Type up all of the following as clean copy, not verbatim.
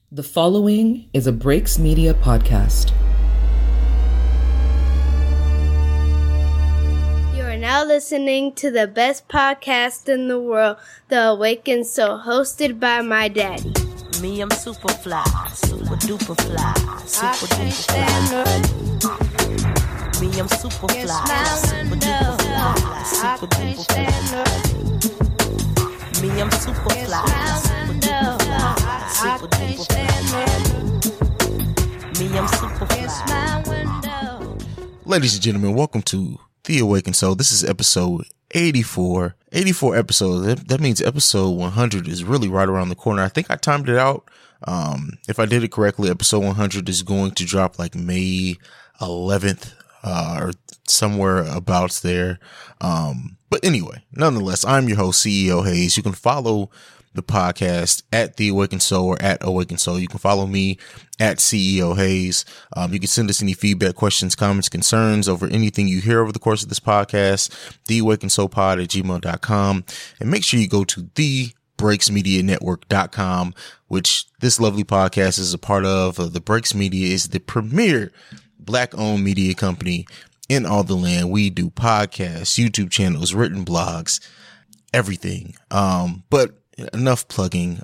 The following is a Breaks Media podcast. You are now listening to the best podcast in the world, The Awakened Soul, hosted by my daddy. Me, I'm super fly, super duper fly, super duper fly. Me, I'm super fly, super duper fly, super duper fly. Me, I'm super fly, super duper fly, super duper fly. Me, I'm super fly. Ladies and gentlemen, welcome to The Awakened Soul. This is episode 84. 84 episodes. That means episode 100 is really right around the corner. I think I timed it out. If I did it correctly, episode 100 is going to drop like May 11th, or somewhere about there. But anyway, nonetheless, I'm your host, CEO Hayes. You can follow the podcast at The Awakened Soul or at Awakened Soul. You can follow me at CEO Hayes. You can send us any feedback, questions, comments, concerns over anything you hear over the course of this podcast, theawakenedsoulpod@gmail.com. And make sure you go to thebreaksmedianetwork.com, which this lovely podcast is a part of. The Breaks Media is the premier Black-owned media company in all the land. We do podcasts, YouTube channels, written blogs, everything. But enough plugging.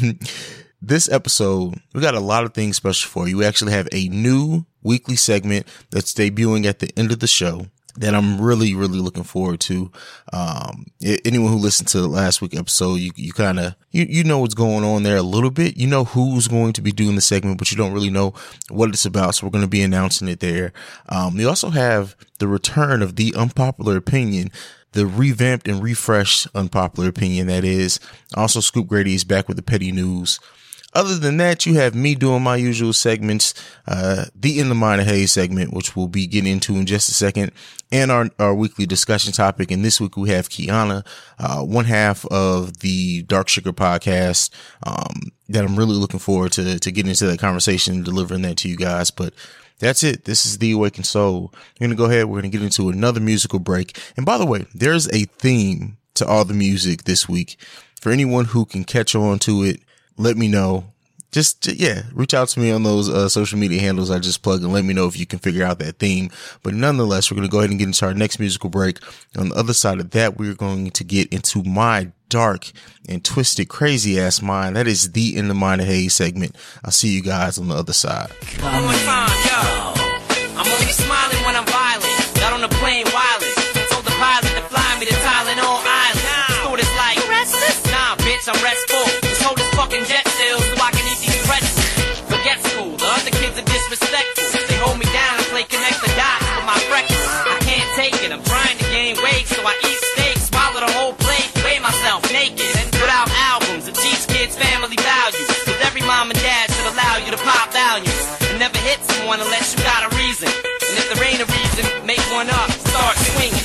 This episode, we got a lot of things special for you. We actually have a new weekly segment that's debuting at the end of the show that I'm really, really looking forward to. Anyone who listened to the last week episode, you kind of, you know what's going on there a little bit. You know who's going to be doing the segment, but you don't really know what it's about. So we're going to be announcing it there. We also have the return of the unpopular opinion, the revamped and refreshed unpopular opinion. That is also Scoop Grady is back with the petty news. Other than that, you have me doing my usual segments, the In the Mind of Hayes segment, which we'll be getting into in just a second, and our weekly discussion topic. And this week we have Kiana, one half of the Dark Sugar podcast, that I'm really looking forward to getting into that conversation and delivering that to you guys. But that's it. This is The Awakened Soul. We're going to go ahead. We're going to get into another musical break. And by the way, there's a theme to all the music this week. For anyone who can catch on to it, let me know. Just reach out to me on those social media handles I just plugged and let me know if you can figure out that theme. But nonetheless, we're going to go ahead and get into our next musical break. On the other side of that, we're going to get into my dark and twisted, crazy ass mind. That is the In the Mind of Hayes segment. I'll see you guys on the other side. One more time, yo. I'm only smiling when I'm violent. Got on the plane wireless. Told the pilot to fly me to Tylenol Island. Thought it's like, you restless? Nah, bitch, I'm restful. Just hold this fucking jet still so I can eat these pretzels. Forget school, the other kids are disrespectful. They hold me down and play connect the dots for my breakfast. I can't take it, I'm trying to gain weight, so I eat steak, swallow the whole plate, weigh myself naked. And put out albums that teach kids family values. Cause every mom and dad should allow you to pop values. And never hit someone unless you got a reason. And if there ain't a reason, make one up, start swinging.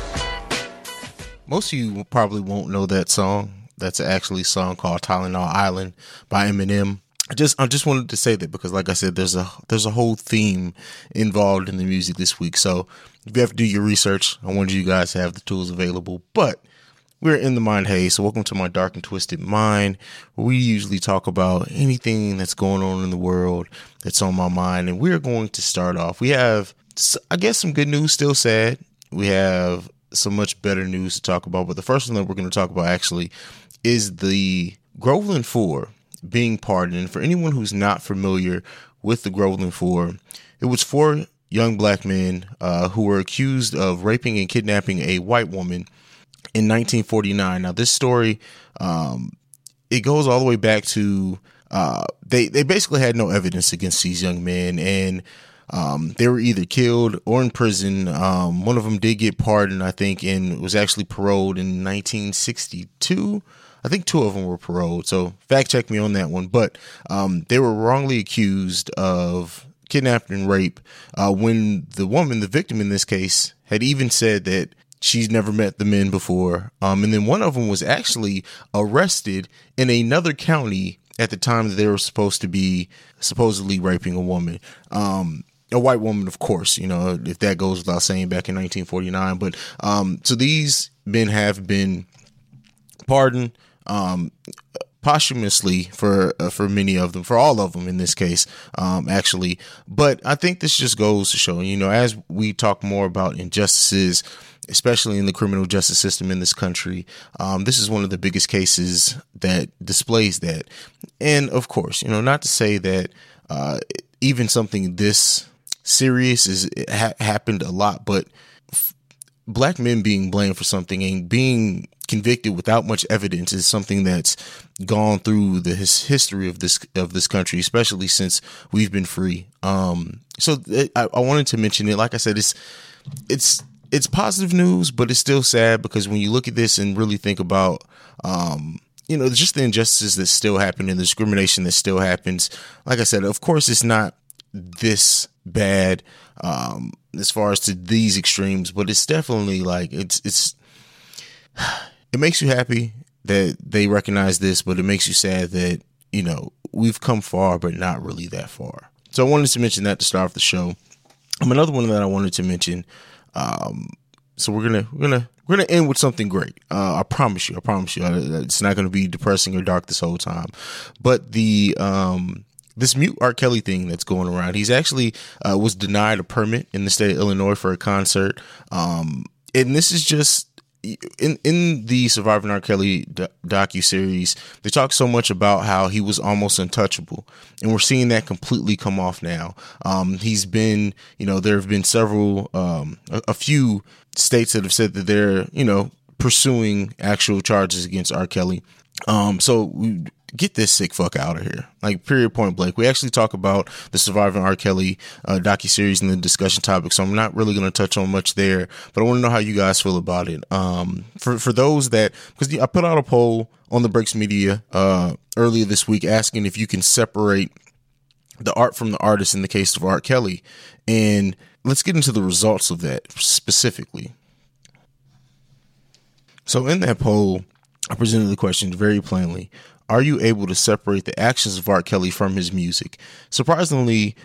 Most of you probably won't know that song. That's actually a song called Tylenol Island by Eminem. I just wanted to say that because, like I said, there's a whole theme involved in the music this week. So if you have to do your research, I wanted you guys to have the tools available. But we're in the Mind Hayes, so welcome to my dark and twisted mind, where we usually talk about anything that's going on in the world that's on my mind. And we're going to start off. We have, I guess, some good news, still sad. We have some much better news to talk about. But the first one that we're going to talk about actually is the Groveland Four being pardoned. And for anyone who's not familiar with the Groveland Four, it was four young black men who were accused of raping and kidnapping a white woman in 1949. Now, this story, it goes all the way back to they basically had no evidence against these young men, and they were either killed or in prison. One of them did get pardoned, I think, and was actually paroled in 1962. I think two of them were paroled, so fact check me on that one. But they were wrongly accused of kidnapping and rape when the woman, the victim in this case, had even said that she's never met the men before. And then one of them was actually arrested in another county at the time that they were supposedly raping a woman. A white woman, of course, you know, if that goes without saying, back in 1949. But so these men have been pardoned. posthumously for many of them, for all of them in this case, actually. But I think this just goes to show, as we talk more about injustices, especially in the criminal justice system in this country, this is one of the biggest cases that displays that. And of course, not to say that even something this serious happened a lot, but black men being blamed for something and being convicted without much evidence is something that's gone through the history of this country, especially since we've been free. So I wanted to mention it. Like I said, it's positive news, but it's still sad because when you look at this and really think about, just the injustices that still happen and the discrimination that still happens. Like I said, of course, it's not this bad as far as to these extremes, but it's definitely like it makes you happy that they recognize this, but it makes you sad that, we've come far, but not really that far. So I wanted to mention that to start off the show. Another one that I wanted to mention. So we're gonna end with something great. I promise you, it's not going to be depressing or dark this whole time, but this mute R. Kelly thing that's going around. He's actually was denied a permit in the state of Illinois for a concert. And this is just in the Surviving R. Kelly docuseries. They talk so much about how he was almost untouchable, and we're seeing that completely come off now. He's been, there have been several, a few states that have said that they're, pursuing actual charges against R. Kelly. So we get this sick fuck out of here. Like, period, point blank. We actually talk about the Surviving R. Kelly docuseries in the discussion topic, so I'm not really going to touch on much there, but I want to know how you guys feel about it. For those that, because I put out a poll on the Breaks Media earlier this week asking if you can separate the art from the artist in the case of R. Kelly, and let's get into the results of that specifically. So in that poll, I presented the question very plainly. Are you able to separate the actions of R. Kelly from his music? Surprisingly,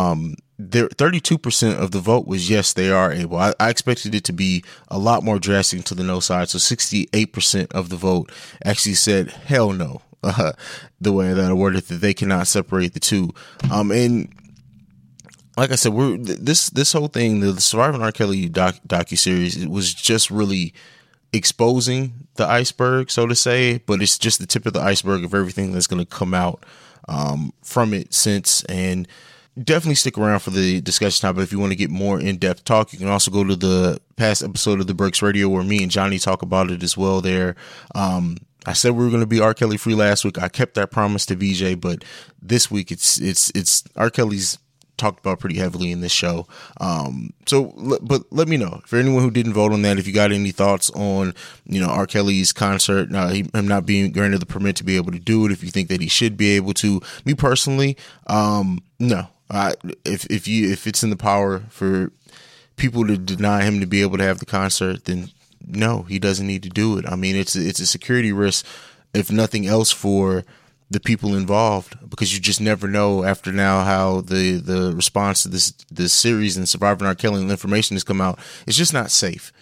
32% of the vote was yes, they are able. I expected it to be a lot more drastic to the no side. So 68% of the vote actually said hell no, the way that I worded that they cannot separate the two. And like I said, this whole thing, the Surviving R. Kelly docuseries, it was just really exposing the iceberg, so to say, but it's just the tip of the iceberg of everything that's going to come out from it since. And definitely stick around for the discussion topic if you want to get more in-depth talk. You can also go to the past episode of the Breaks Radio where me and Johnny talk about it as well there. I said we were going to be R. Kelly free last week. I kept that promise to VJ, but this week it's R. Kelly's talked about pretty heavily in this show. But let me know, for anyone who didn't vote on that, if you got any thoughts on, R. Kelly's concert, him not being granted the permit to be able to do it, if you think that he should be able to. Me personally, no. If it's in the power for people to deny him to be able to have the concert, then no, he doesn't need to do it. I mean, it's a security risk, if nothing else, for the people involved, because you just never know after now how the response to this series and Surviving R. Kelly and the information has come out. It's just not safe.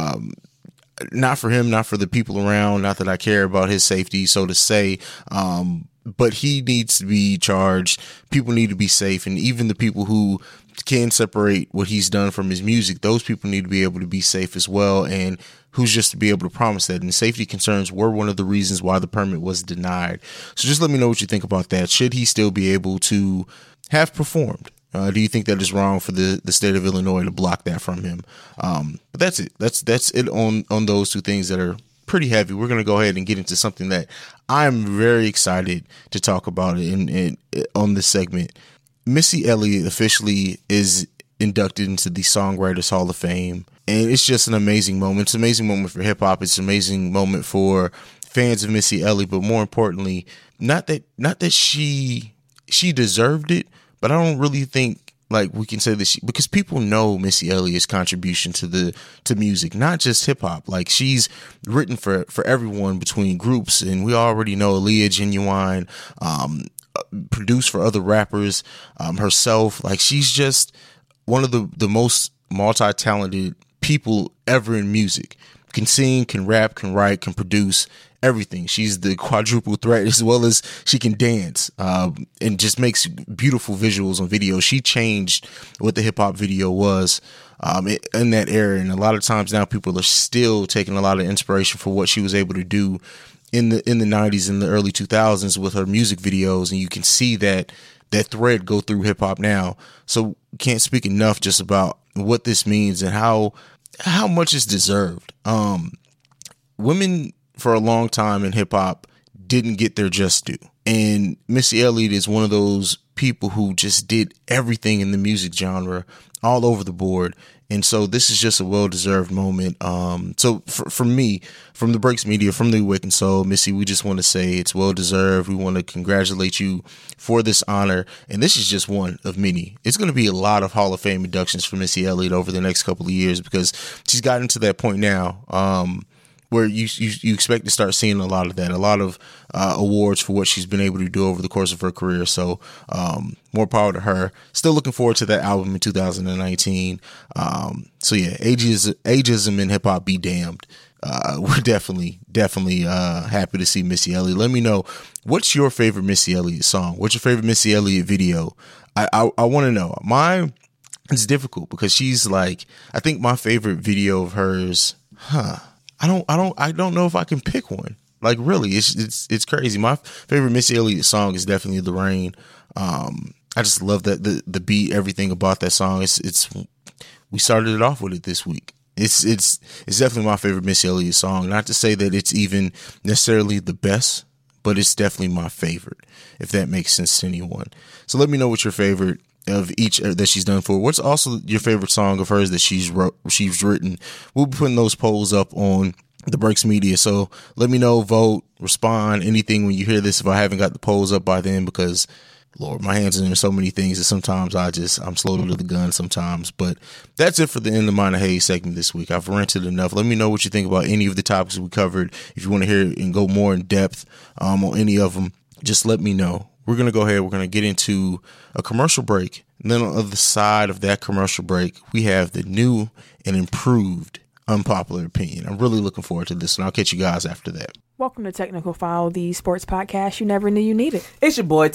Not for him, not for the people around, not that I care about his safety, so to say. But he needs to be charged. People need to be safe. And even the people who can separate what he's done from his music, those people need to be able to be safe as well. And who's just to be able to promise that? And safety concerns were one of the reasons why the permit was denied. So just let me know what you think about that. Should he still be able to have performed? Do you think that is wrong for the state of Illinois to block that from him? But that's it. That's it on those two things that are pretty heavy. We're going to go ahead and get into something that I'm very excited to talk about on this segment. Missy Elliott officially is inducted into the Songwriters Hall of Fame, and it's just an amazing moment. It's an amazing moment for hip hop. It's an amazing moment for fans of Missy Elliott, but more importantly, not that she deserved it, but I don't really think like we can say that because people know Missy Elliott's contribution to music, not just hip hop. Like, she's written for everyone between groups, and we already know Aaliyah Genuine, produced for other rappers, herself. Like, she's just one of the most multi-talented people ever in music. Can sing, can rap, can write, can produce everything. She's the quadruple threat, as well as she can dance, and just makes beautiful visuals on video. She changed what the hip hop video was in that era. And a lot of times now people are still taking a lot of inspiration for what she was able to do in the 90s and the early 2000s with her music videos. And you can see that thread go through hip hop now. So can't speak enough just about what this means and how much is deserved. Women for a long time in hip hop didn't get their just due. And Missy Elliott is one of those people who just did everything in the music genre all over the board. And so this is just a well-deserved moment. So for me, from the Breaks Media, from the Awakened Soul, Missy, we just want to say it's well-deserved. We want to congratulate you for this honor. And this is just one of many. It's going to be a lot of Hall of Fame inductions for Missy Elliott over the next couple of years, because she's gotten to that point now where you expect to start seeing a lot of that, a lot of awards for what she's been able to do over the course of her career. So more power to her. Still looking forward to that album in 2019. So yeah, ageism in hip hop be damned. We're definitely happy to see Missy Elliott. Let me know, what's your favorite Missy Elliott song? What's your favorite Missy Elliott video? I want to know. It's difficult because she's like, I think my favorite video of hers, I don't know if I can pick one. Like, really, it's crazy. My favorite Missy Elliott song is definitely The Rain. I just love that the beat, everything about that song. We started it off with it this week. It's definitely my favorite Missy Elliott song. Not to say that it's even necessarily the best, but it's definitely my favorite, if that makes sense to anyone. So let me know what your favorite of each that she's done for. What's also your favorite song of hers that she's written? We'll be putting those polls up on the Breaks Media. So let me know, vote, respond, anything when you hear this, if I haven't got the polls up by then, because Lord, my hands are in so many things that sometimes I'm slow to the gun sometimes. But that's it for the In the Mind of Haize segment this week. I've ranted enough. Let me know what you think about any of the topics we covered. If you want to hear and go more in depth on any of them, just let me know. We're going to go ahead. We're going to get into a commercial break. And then on the other side of that commercial break, we have the new and improved Unpopular Opinion. I'm really looking forward to this, and I'll catch you guys after that. Welcome to Technical File, the sports podcast you never knew you needed. It's your boy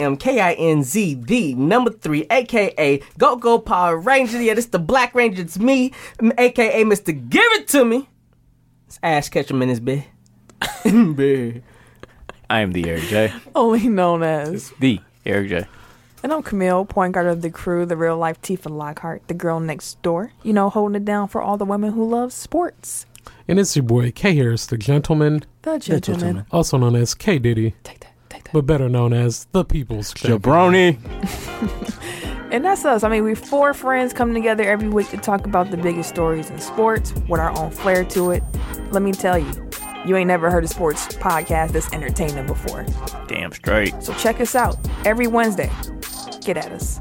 TIMKINZ, the number 3, a.k.a. Go Power Ranger. Yeah, this the Black Ranger. It's me, a.k.a. Mr. Give It To Me. It's Ash Ketchum in his bed. I am the Eric J. Only known as The Eric J. And I'm Camille, point guard of the crew, the real life Tifa Lockhart, the girl next door. You know, holding it down for all the women who love sports. And it's your boy K Harris, the gentleman. The gentleman. Also known as K Diddy. Take that. But better known as the People's Jabroni. And that's us. I mean, we're 4 friends coming together every week to talk about the biggest stories in sports with our own flair to it. Let me tell you, you ain't never heard a sports podcast that's entertaining before. Damn straight. So check us out every Wednesday. Get at us.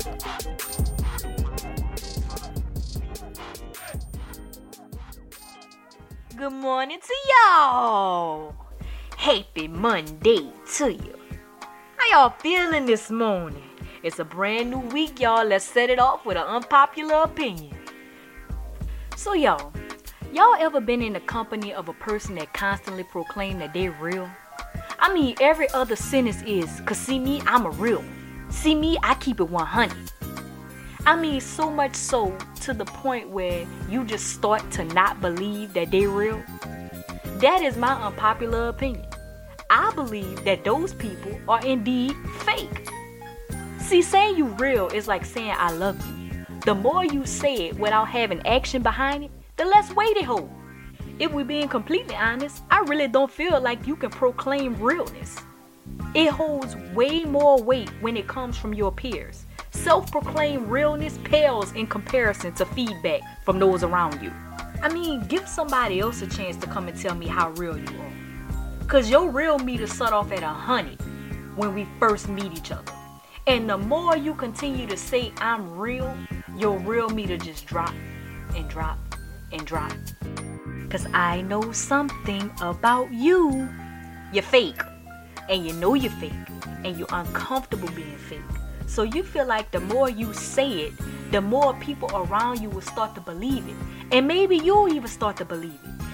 Good morning to y'all. Happy Monday to you. How y'all feeling this morning? It's a brand new week, y'all. Let's set it off with an unpopular opinion. So y'all ever been in the company of a person that constantly proclaim that they're real? I mean, every other sentence is, 'cause see me, I'm a real one. See me, I keep it 100. I mean, so much so to the point where you just start to not believe that they're real. That is my unpopular opinion. I believe that those people are indeed fake. See, saying you real is like saying I love you. The more you say it without having action behind it, the less weight it holds. If we're being completely honest, I really don't feel like you can proclaim realness. It holds way more weight when it comes from your peers. Self-proclaimed realness pales in comparison to feedback from those around you. I mean, give somebody else a chance to come and tell me how real you are. 'Cause your real meter set off at 100 when we first meet each other. And the more you continue to say I'm real, your real meter just drop and drop and drop. 'Cause I know something about you. You're fake. And you know you're fake. And you're uncomfortable being fake. So you feel like the more you say it, the more people around you will start to believe it. And maybe you'll even start to believe it.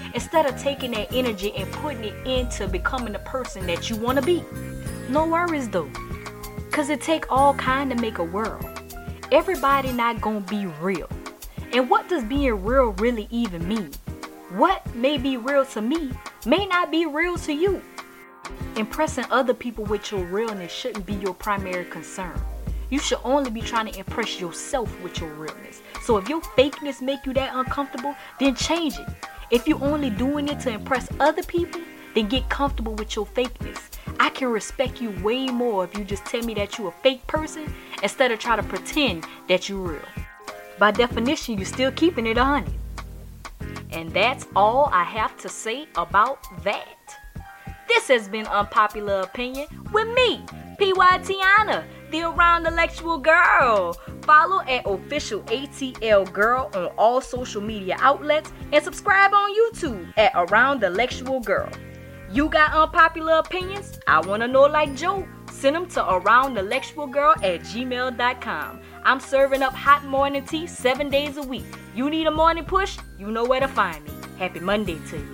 instead of taking that energy and putting it into becoming the person that you want to be. No worries though, cause it take all kind to make a world. Everybody not gonna be real. And what does being real really even mean? What may be real to me may not be real to you. Impressing other people with your realness shouldn't be your primary concern. You should only be trying to impress yourself with your realness. So if your fakeness make you that uncomfortable, then change it. If you're only doing it to impress other people, then get comfortable with your fakeness. I can respect you way more if you just tell me that you a fake person instead of try to pretend that you real. By definition, you're still keeping it 100. And that's all I have to say about that. This has been Unpopular Opinion with me, P.Y. Tiana, the Around Intellectual Girl. Follow at official ATL Girl on all social media outlets and subscribe on YouTube at Around Intellectual Girl. You got unpopular opinions? I want to know like Joe. Send them to aroundintellectualgirl@gmail.com. I'm serving up hot morning tea 7 days a week. You need a morning push? You know where to find me. Happy Monday to you.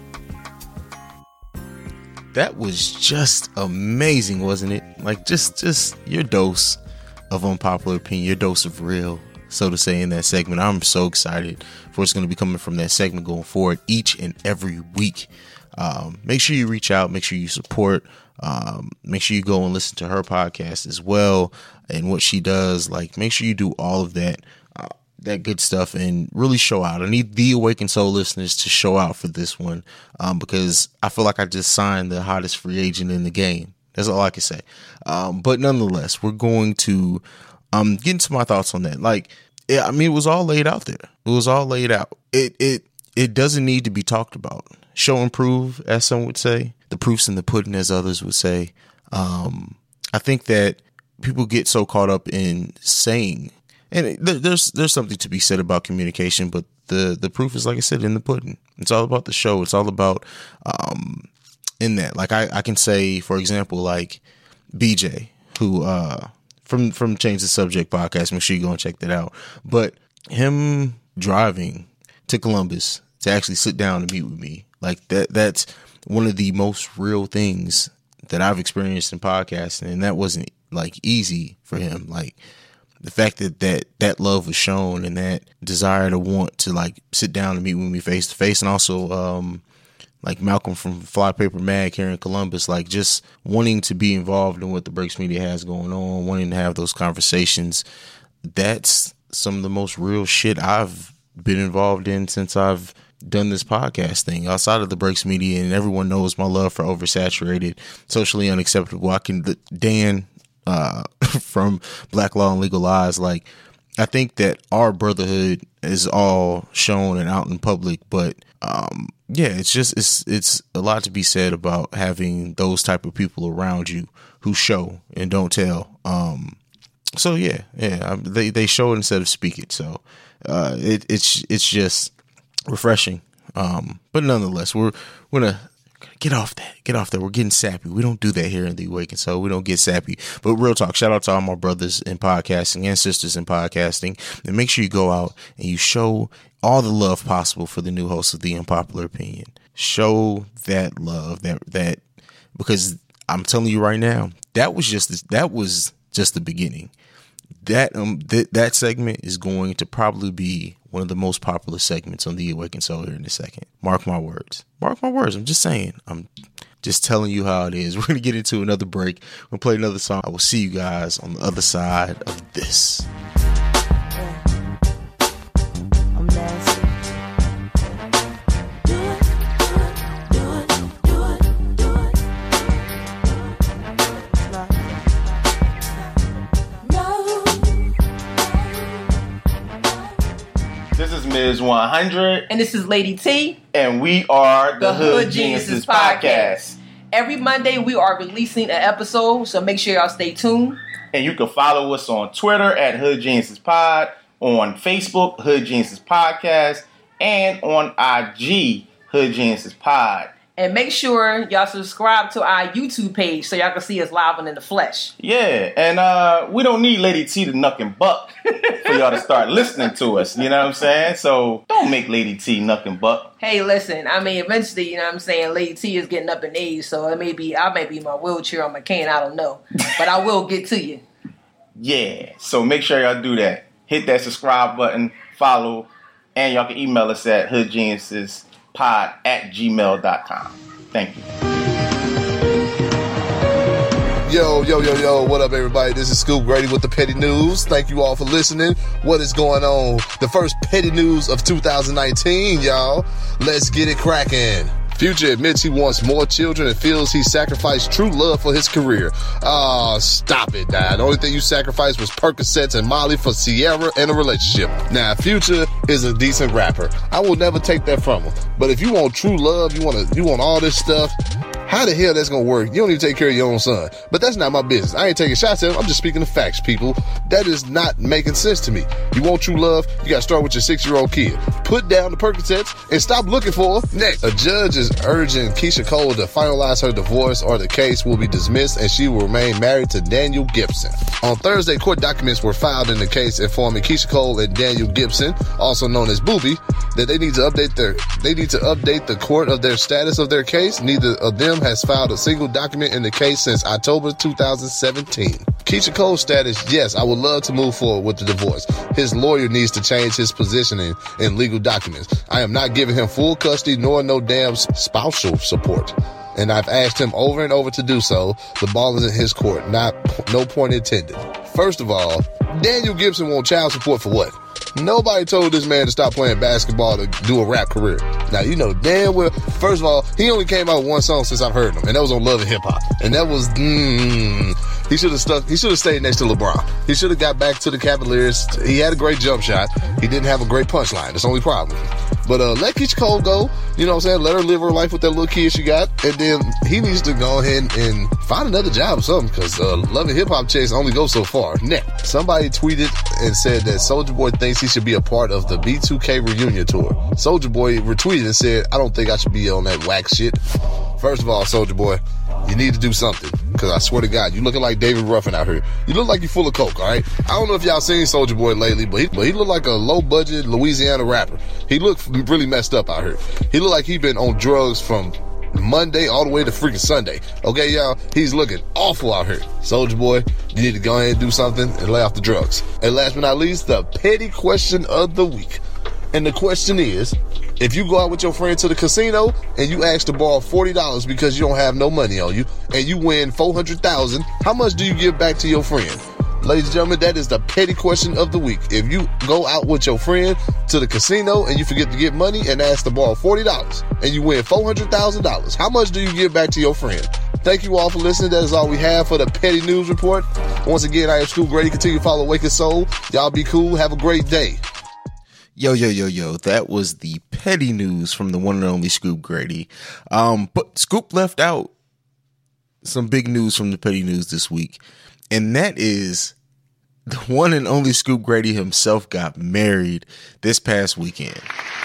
That was just amazing, wasn't it? Like just your dose of unpopular opinion, your dose of real, so to say, in that segment. I'm so excited for what's going to be coming from that segment going forward each and every week. Make sure you reach out, make sure you support, make sure you go and listen to her podcast as well and what she does. Like, make sure you do all of that good stuff and really show out. I need the Awakened Soul listeners to show out for this one, because I feel like I just signed the hottest free agent in the game. That's all I can say. But nonetheless, we're going to get into my thoughts on that. Like, yeah, I mean, it was all laid out there. It was all laid out. It doesn't need to be talked about. Show and prove, as some would say. The proof's in the pudding, as others would say. I think that people get so caught up in saying, and there's something to be said about communication, but the proof is, like I said, in the pudding. It's all about the show. It's all about in that. Like I can say, for example, like BJ, who from Change the Subject podcast. Make sure you go and check that out. But him driving to Columbus to actually sit down and meet with me, like that's one of the most real things that I've experienced in podcasting, and that wasn't like easy for him. Like, the fact that love was shown and that desire to want to like sit down and meet with me face to face, and also like Malcolm from Flypaper Mag here in Columbus, like just wanting to be involved in what the Breaks Media has going on, wanting to have those conversations. That's some of the most real shit I've been involved in since I've done this podcast thing outside of the Breaks Media, and everyone knows my love for Oversaturated, Socially Unacceptable. Dan from Black Law and Legal Lies. Like, I think that our brotherhood is all shown and out in public, but yeah, it's a lot to be said about having those type of people around you who show and don't tell. So yeah, they show it instead of speak it. So it's just refreshing. But nonetheless, we're gonna get off that. We're getting sappy. We don't do that here in the Awakened Soul. We don't get sappy. But real talk, shout out to all my brothers in podcasting and sisters in podcasting. And make sure you go out and you show all the love possible for the new host of The Unpopular Opinion. Show that love, that because I'm telling you right now, that was just the beginning. That segment is going to probably be one of the most popular segments on The Awakened Soul here in a second. Mark my words. I'm just saying. I'm just telling you how it is. We're going to get into another break. We'll play another song. I will see you guys on the other side of this. I'm nasty. This is Ms. 100. And this is Lady T. And we are the Hood Geniuses Podcast. Every Monday we are releasing an episode, so make sure y'all stay tuned. And you can follow us on Twitter at Hood Geniuses Pod, on Facebook, Hood Geniuses Podcast, and on IG, Hood Geniuses Pod. And make sure y'all subscribe to our YouTube page so y'all can see us live and in the flesh. Yeah, and we don't need Lady T to knuck and buck for y'all to start listening to us. You know what I'm saying? So don't make Lady T nothing but. Hey, listen, I mean, eventually, you know what I'm saying, Lady T is getting up in age, so I may be in my wheelchair on my cane, I don't know. But I will get to you. Yeah, so make sure y'all do that. Hit that subscribe button, follow, and y'all can email us at hoodgeniuspod@gmail.com. Thank you. Yo, what up, everybody? This is Scoop Grady with the Petty News. Thank you all for listening. What is going on? The first Petty News of 2019, y'all. Let's get it cracking. Future admits he wants more children and feels he sacrificed true love for his career. Oh, stop it, Dad. The only thing you sacrificed was Percocets and Molly for Sierra and a relationship. Now, Future is a decent rapper. I will never take that from him. But if you want true love, you want all this stuff, how the hell that's gonna work? You don't even take care of your own son. But that's not my business. I ain't taking shots at him. I'm just speaking the facts, people. That is not making sense to me. You want true love? You gotta start with your 6-year-old kid. Put down the Percocets and stop looking for her. Next, a judge is urging Keisha Cole to finalize her divorce or the case will be dismissed and she will remain married to Daniel Gibson. On Thursday, court documents were filed in the case informing Keisha Cole and Daniel Gibson, also known as Booby, that they need to update the court of their status of their case. Neither of them has filed a single document in the case since October 2017. Keisha Cole's status: yes, I would love to move forward with the divorce. His lawyer needs to change his positioning in legal documents. I am not giving him full custody nor no damn spousal support. And I've asked him over and over to do so. The ball is in his court, no point intended. First of all, Daniel Gibson wants child support for what? Nobody told this man to stop playing basketball to do a rap career. Now, you know damn well, first of all, he only came out with one song since I've heard him, and that was on Love and Hip Hop. And that was, he should have stayed next to LeBron. He should have got back to the Cavaliers. He had a great jump shot. He didn't have a great punchline. That's the only problem. But let Keisha Cole go. You know what I'm saying? Let her live her life with that little kid she got. And then he needs to go ahead and find another job or something, because Love and Hip Hop chase only goes so far. Next, somebody tweeted and said that Soulja Boy thinks he should be a part of the B2K reunion tour. Soulja Boy retweeted and said, I don't think I should be on that whack shit. First of all, Soulja Boy, you need to do something, because I swear to God, you looking like David Ruffin out here. You look like you full of coke, all right? I don't know if y'all seen Soulja Boy lately, but he look like a low-budget Louisiana rapper. He looked really messed up out here. He look like he been on drugs from Monday all the way to freaking Sunday. Okay, y'all? He's looking awful out here. Soulja Boy, you need to go ahead and do something and lay off the drugs. And last but not least, the petty question of the week. And the question is, if you go out with your friend to the casino and you ask to borrow $40 because you don't have no money on you and you win $400,000, how much do you give back to your friend? Ladies and gentlemen, that is the petty question of the week. If you go out with your friend to the casino and you forget to get money and ask to borrow $40 and you win $400,000, how much do you give back to your friend? Thank you all for listening. That is all we have for the Petty News Report. Once again, I am Scoop Grady. Continue to follow Awakened Soul. Y'all be cool. Have a great day. Yo, that was the petty news from the one and only Scoop Grady. But Scoop left out some big news from the petty news this week, and that is the one and only Scoop Grady himself got married this past weekend.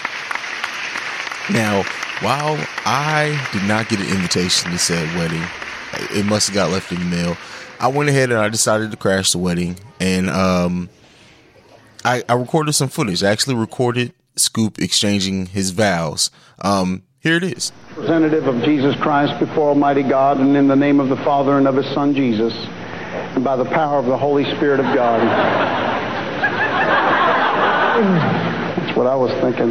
Now, while I did not get an invitation to said wedding, it must have got left in the mail, I went ahead and I decided to crash the wedding, and I recorded some footage. I actually recorded Scoop exchanging his vows. Here it is. Representative of Jesus Christ before Almighty God, and in the name of the Father and of His Son Jesus, and by the power of the Holy Spirit of God. That's what I was thinking.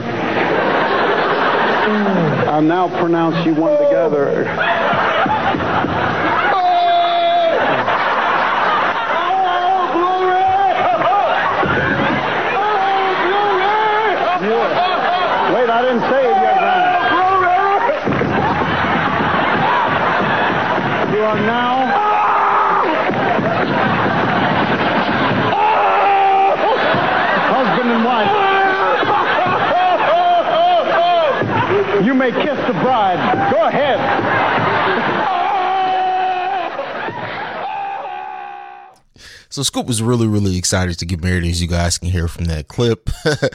I now pronounce you one together. Wait, I didn't say it yet, man. You are now husband and wife. You may kiss the bride. Go ahead. So Scoop was really, really excited to get married, as you guys can hear from that clip.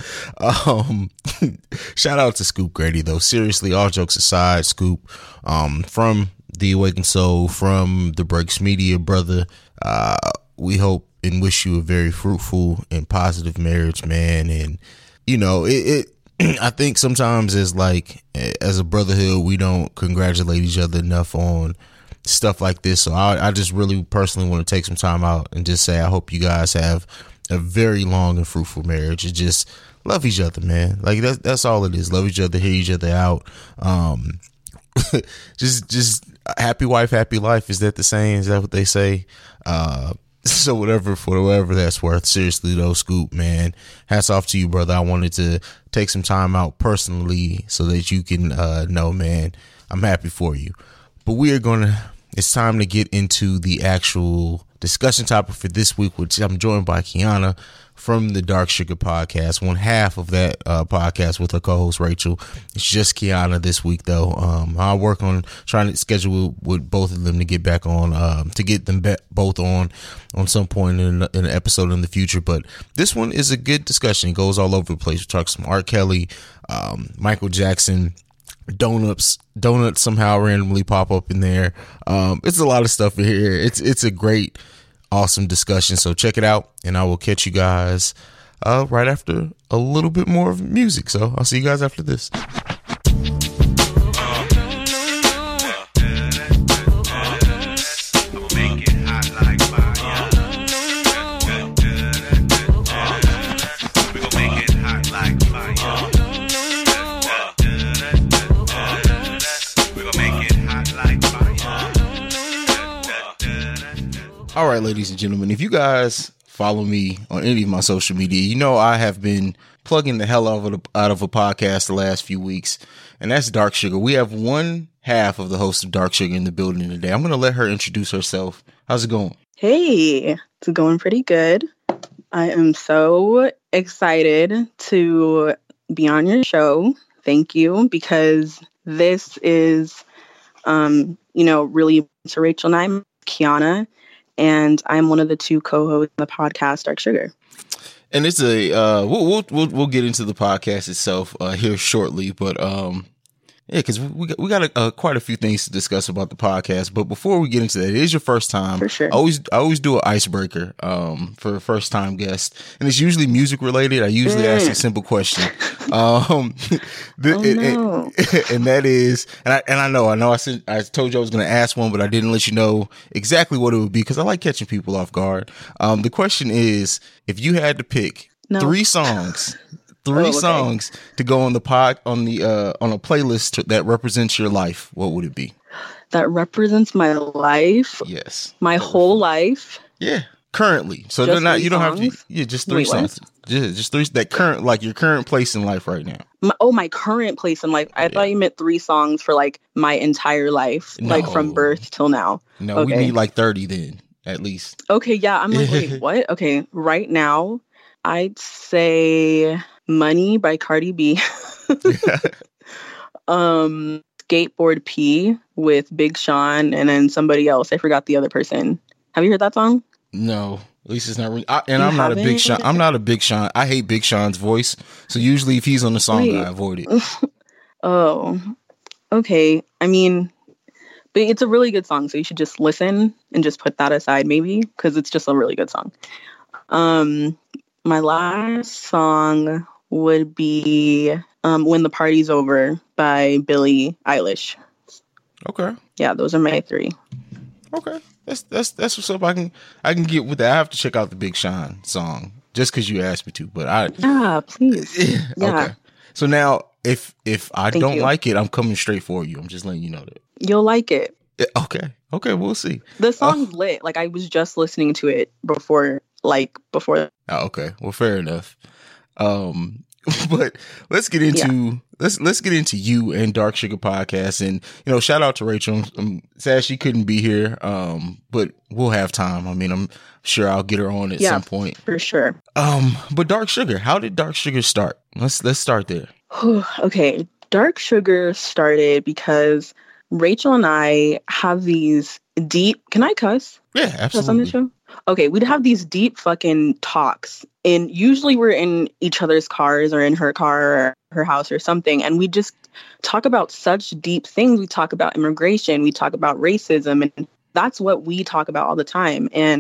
Shout out to Scoop Grady, though. Seriously, all jokes aside, Scoop, from the Awakened Soul, from the Breaks Media, brother, we hope and wish you a very fruitful and positive marriage, man. And you know, it I think sometimes as a brotherhood, we don't congratulate each other enough on stuff like this. So I just really personally want to take some time out and just say I hope you guys have a very long and fruitful marriage. And just love each other, man. Like that's all it is. Love each other, hear each other out. Just happy wife, happy life. Is that the saying? Is that what they say? So whatever that's worth. Seriously though, Scoop, man, hats off to you, brother. I wanted to take some time out personally so that you can know, man, I'm happy for you. But it's time to get into the actual discussion topic for this week, which I'm joined by Kiana from the Dark Sugar podcast, one half of that podcast with her co-host Rachel. It's just Kiana this week though. I'll work on trying to schedule with both of them to get back on, to get them both on some point in an episode in the future. But this one is a good discussion. It goes all over the place. We talk some R. Kelly, Michael Jackson, donuts somehow randomly pop up in there. It's a lot of stuff in here. It's a great, awesome discussion. So check it out, and I will catch you guys right after a little bit more of music. So I'll see you guys after this. All right, ladies and gentlemen, if you guys follow me on any of my social media, you know I have been plugging the hell out of a podcast the last few weeks, and that's Dark Sugar. We have one half of the host of Dark Sugar in the building today. I'm going to let her introduce herself. How's it going? Hey, it's going pretty good. I am so excited to be on your show. Thank you, because this is, really to Rachel and I'm Kiana. And I'm one of the two co-hosts of the podcast, Dark Sugar. And it's we'll get into the podcast itself here shortly, but because we got quite a few things to discuss about the podcast. But before we get into that, it is your first time. For sure. I always do an icebreaker for a first time guest, and it's usually music related. I usually ask a simple question, and that is, and I know I told you I was going to ask one, but I didn't let you know exactly what it would be because I like catching people off guard. The question is, if you had to pick three songs to go on the on a playlist that represents your life, what would it be? That represents my life? Yes. My whole life? Yeah. Currently. So they're not, you don't have to, just three songs. Just three, that current, like your current place in life right now. My current place in life. I thought you meant 3 songs for like my entire life, like from birth till now. No, we need like 30 then, at least. Okay. Yeah. I'm like, wait, what? Okay. Right now, I'd say Money by Cardi B. Skateboard P with Big Sean and then somebody else. I forgot the other person. Have you heard that song? No, at least it's not really. I'm not a Big Sean. I'm not a Big Sean. I hate Big Sean's voice. So usually if he's on the song, I avoid it. Oh, okay. I mean, but it's a really good song. So you should just listen and just put that aside maybe because it's just a really good song. My last song would be When the Party's Over by Billie Eilish. Okay. Yeah, those are my 3. Okay. That's what's up. I can get with that. I have to check out the Big Sean song just because you asked me to. But please. Yeah. Okay. So now if I don't like it, I'm coming straight for you. I'm just letting you know that. You'll like it. Okay. Okay, we'll see. The song's lit. Like I was just listening to it before. Oh, okay. Well, fair enough. But let's get into let's get into you and Dark Sugar podcast, and shout out to Rachel. I'm sad she couldn't be here, but we'll have time. I mean, I'm sure I'll get her on at some point for sure. But Dark Sugar, how did Dark Sugar start? Let's start there. Okay, Dark Sugar started because Rachel and I have these deep. Can I cuss? Yeah, absolutely. On the show? Okay, we'd have these deep fucking talks. And usually we're in each other's cars or in her car or her house or something. And we just talk about such deep things. We talk about immigration. We talk about racism. And that's what we talk about all the time. And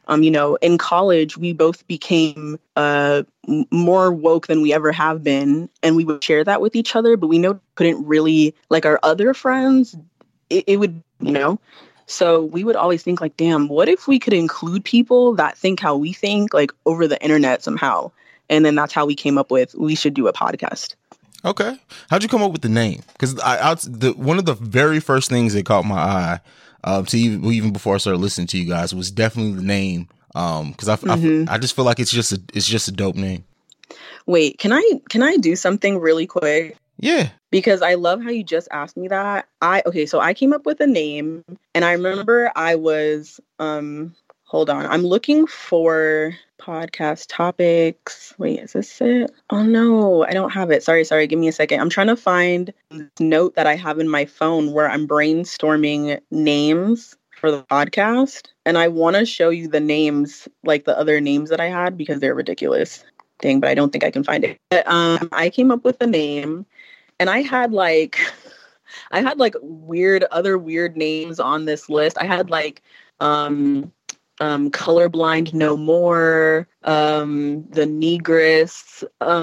In college, we both became more woke than we ever have been, and we would share that with each other, but we couldn't really, like our other friends, it would, so we would always think like, damn, what if we could include people that think how we think, like over the internet somehow? And then that's how we came up with, we should do a podcast. Okay. How'd you come up with the name? Because one of the very first things that caught my eye, even before I started listening to you guys, was definitely the name. Because I just feel like it's just a dope name. Wait, can I do something really quick? Yeah. Because I love how you just asked me that. So I came up with a name, and I remember I was hold on, I'm looking for podcast topics. Wait, is this it? Oh no, I don't have it. Sorry, give me a second. I'm trying to find this note that I have in my phone where I'm brainstorming names for the podcast, and I want to show you the names, like the other names that I had, because they're ridiculous. Dang, but I don't think I can find it. But, I came up with a name, and I had other weird names on this list. I had like Colorblind No More, The Negress,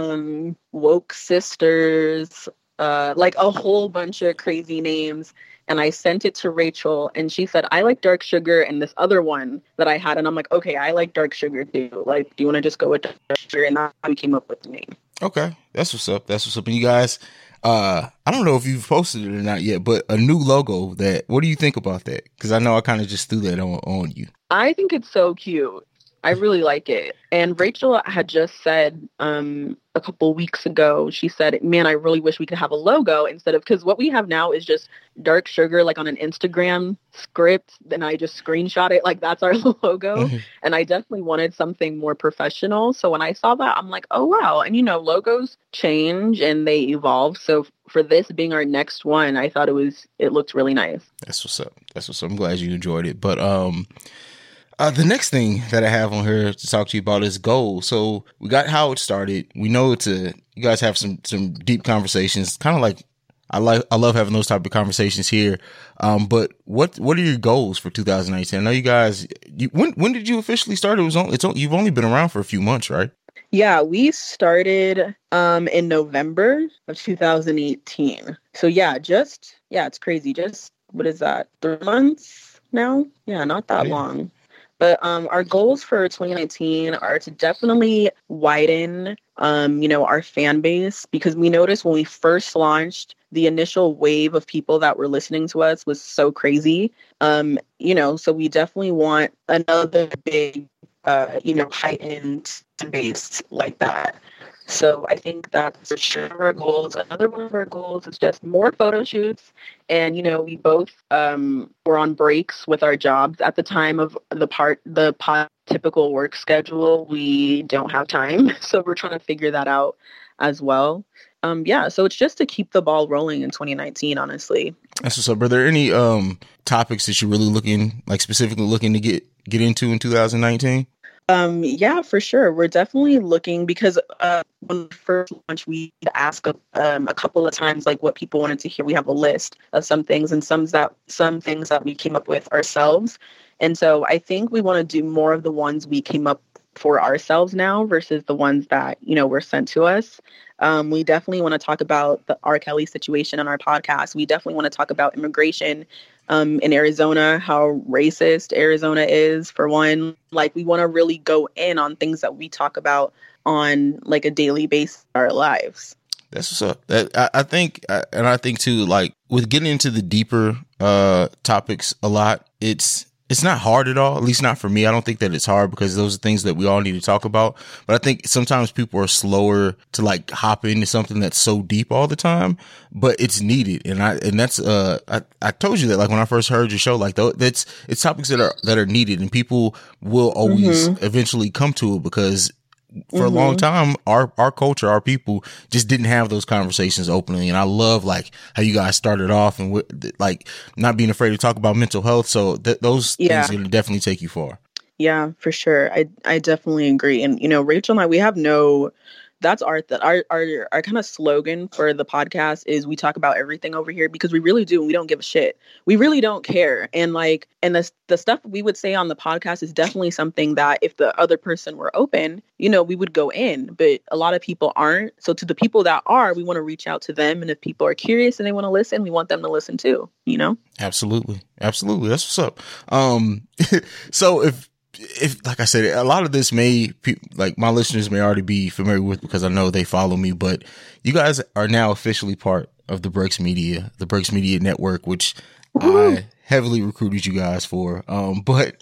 Woke Sisters, like a whole bunch of crazy names. And I sent it to Rachel, and she said, I like Dark Sugar and this other one that I had. And I'm like, okay, I like Dark Sugar too. Like, do you want to just go with Dark Sugar? And that's how we came up with the name. Okay. That's what's up. And you guys, I don't know if you've posted it or not yet, but a new logo, what do you think about that? Because I know I kind of just threw that on you. I think it's so cute. I really like it. And Rachel had just said a couple weeks ago, she said, man, I really wish we could have a logo instead of, because what we have now is just Dark Sugar, like on an Instagram script. Then I just screenshot it. Like that's our logo. Mm-hmm. And I definitely wanted something more professional. So when I saw that, I'm like, oh, wow. And, logos change and they evolve. So for this being our next one, I thought it looked really nice. That's what's up. I'm glad you enjoyed it. But, the next thing that I have on here to talk to you about is goals. So we got how it started. We know you guys have some deep conversations. Kind of like I love having those type of conversations here. But what are your goals for 2019? I know you guys. When did you officially start? You've only been around for a few months, right? Yeah, we started in November of 2018. So it's crazy. Just what is that? 3 months now? Yeah, not that long. But our goals for 2019 are to definitely widen, our fan base, because we noticed when we first launched, the initial wave of people that were listening to us was so crazy. So we definitely want another big, heightened base like that. So I think that's for sure our goals. Another one of our goals is just more photo shoots. And, we both were on breaks with our jobs at the time of the typical work schedule. We don't have time. So we're trying to figure that out as well. So it's just to keep the ball rolling in 2019, honestly. That's what's up. Are there any topics that you're really specifically looking to get into in 2019? Yeah, for sure. We're definitely looking, because when we first launched, we asked a couple of times like what people wanted to hear. We have a list of some things and some things that we came up with ourselves. And so I think we want to do more of the ones we came up for ourselves now versus the ones that, were sent to us. We definitely want to talk about the R. Kelly situation on our podcast. We definitely want to talk about immigration in Arizona, how racist Arizona is, for one. Like, we want to really go in on things that we talk about on like a daily basis in our lives. That's what's up. I think too, like with getting into the deeper topics a lot, it's not hard at all, at least not for me. I don't think that it's hard, because those are things that we all need to talk about. But I think sometimes people are slower to like hop into something that's so deep all the time, but it's needed. And that's I told you that, like when I first heard your show, like it's topics that are needed, and people will always eventually come to it, because for a long time, our culture, our people just didn't have those conversations openly. And I love like how you guys started off and like not being afraid to talk about mental health. So those things are going to definitely take you far. Yeah, for sure. I definitely agree. And, Rachel and I, we have no that's our kind of slogan for the podcast is we talk about everything over here, because we really do. We don't give a shit. We really don't care. And the stuff we would say on the podcast is definitely something that if the other person were open, we would go in, but a lot of people aren't. So to the people that are, we want to reach out to them. And if people are curious and they want to listen, we want them to listen too, Absolutely. That's what's up. So if like I said, a lot of this my listeners may already be familiar with, because I know they follow me, but you guys are now officially part of the Breaks Media Network, which I heavily recruited you guys for. But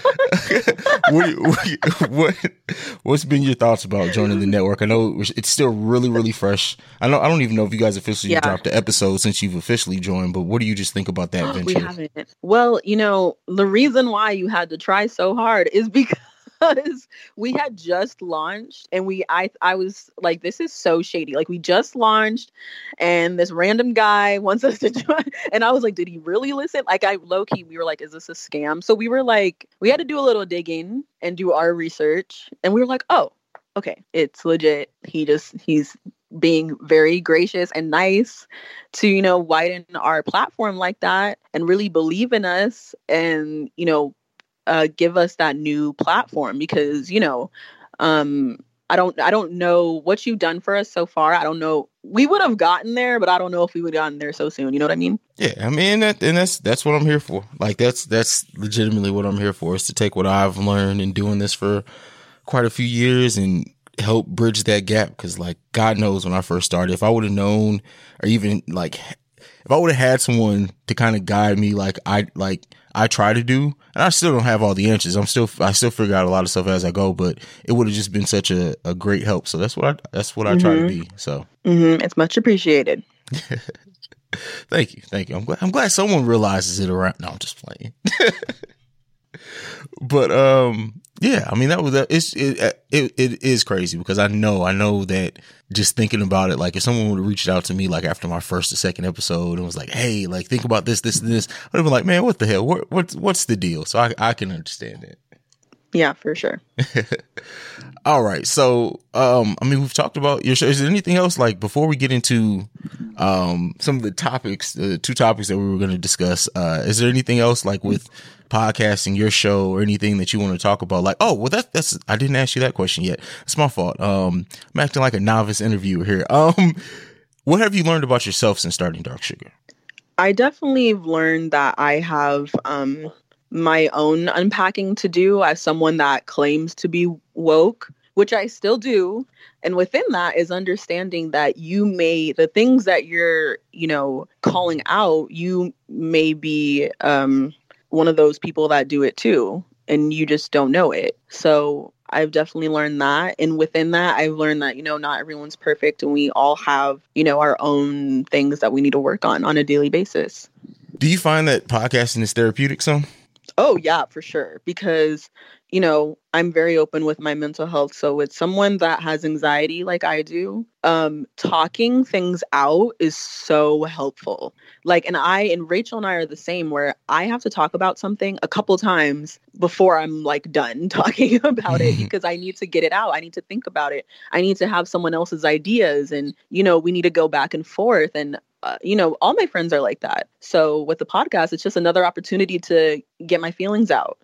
what's been your thoughts about joining the network? I know it's still really, really fresh. I don't even know if you guys officially dropped the episode since you've officially joined, but what do you just think about that venture? We haven't. Well, the reason why you had to try so hard is because we had just launched, and I was like, this is so shady. Like, we just launched and this random guy wants us to join. And I was like, did he really listen? Like, we were like, is this a scam? So we were like, we had to do a little digging and do our research. And we were like, oh, okay, it's legit. He's being very gracious and nice to, widen our platform like that and really believe in us and, give us that new platform, because I don't know what you've done for us so far. I don't know. We would have gotten there, but I don't know if we would have gotten there so soon. You know what I mean? Yeah, I mean, that's what I'm here for. Like, that's legitimately what I'm here for, is to take what I've learned in doing this for quite a few years and help bridge that gap. Because, like, God knows when I first started, if I would have known, or even like, if I would have had someone to kind of guide me, like I try to do, and I still don't have all the answers. I still figure out a lot of stuff as I go, but it would have just been such a great help. So that's what I try to be. So it's much appreciated. Thank you. I'm glad someone realizes it around. No, I'm just playing. But yeah, I mean, it is crazy, because I know that just thinking about it, like, if someone would have reached out to me like after my first or second episode and was like, hey, like, think about this and this, I'd have been like, man, what the hell? What's the deal? So I can understand it. Yeah, for sure. All right. So, I mean, we've talked about your show. Is there anything else, like, before we get into some of the topics, the two topics that we were going to discuss, is there anything else, like, with podcasting, your show, or anything that you want to talk about? Like, oh, well, that's I didn't ask you that question yet. It's my fault. I'm acting like a novice interviewer here. What have you learned about yourself since starting Dark Sugar? I definitely have learned that I have my own unpacking to do as someone that claims to be woke, which I still do. And within that is understanding that the things that you're, calling out, you may be one of those people that do it too, and you just don't know it. So I've definitely learned that. And within that, I've learned that, not everyone's perfect, and we all have, our own things that we need to work on a daily basis. Do you find that podcasting is therapeutic, some? Oh, yeah, for sure. Because, I'm very open with my mental health. So with someone that has anxiety like I do, talking things out is so helpful. Like, and Rachel and I are the same, where I have to talk about something a couple times before I'm like done talking about it, because I need to get it out. I need to think about it. I need to have someone else's ideas, and, we need to go back and forth. And all my friends are like that. So with the podcast, it's just another opportunity to get my feelings out.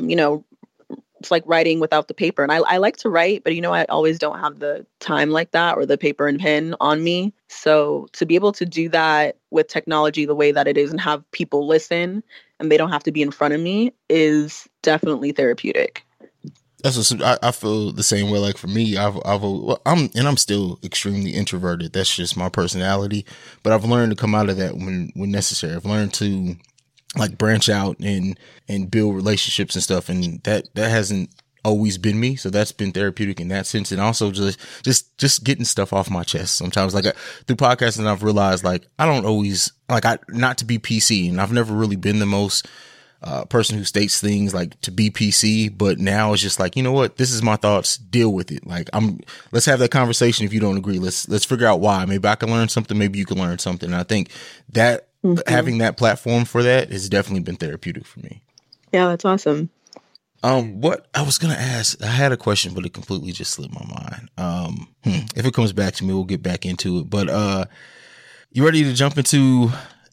It's like writing without the paper. And I like to write, but I always don't have the time like that, or the paper and pen on me. So to be able to do that with technology the way that it is, and have people listen and they don't have to be in front of me, is definitely therapeutic. That's what I feel the same way. Like, for me, I'm still extremely introverted. That's just my personality. But I've learned to come out of that when necessary. I've learned to, like, branch out and build relationships and stuff. And that hasn't always been me. So that's been therapeutic in that sense. And also just getting stuff off my chest. Sometimes, like, through podcasting, I've realized, like, I don't always, like, not to be PC, and I've never really been the most person who states things like to be PC, but now it's just like, you know what, this is my thoughts, deal with it. Like, let's have that conversation. If you don't agree, let's figure out why. Maybe I can learn something, maybe you can learn something. And I think that having that platform for that has definitely been therapeutic for me. Yeah, that's awesome. What I was gonna ask, I had a question, but it completely just slipped my mind. If it comes back to me, we'll get back into it. But you ready to jump into?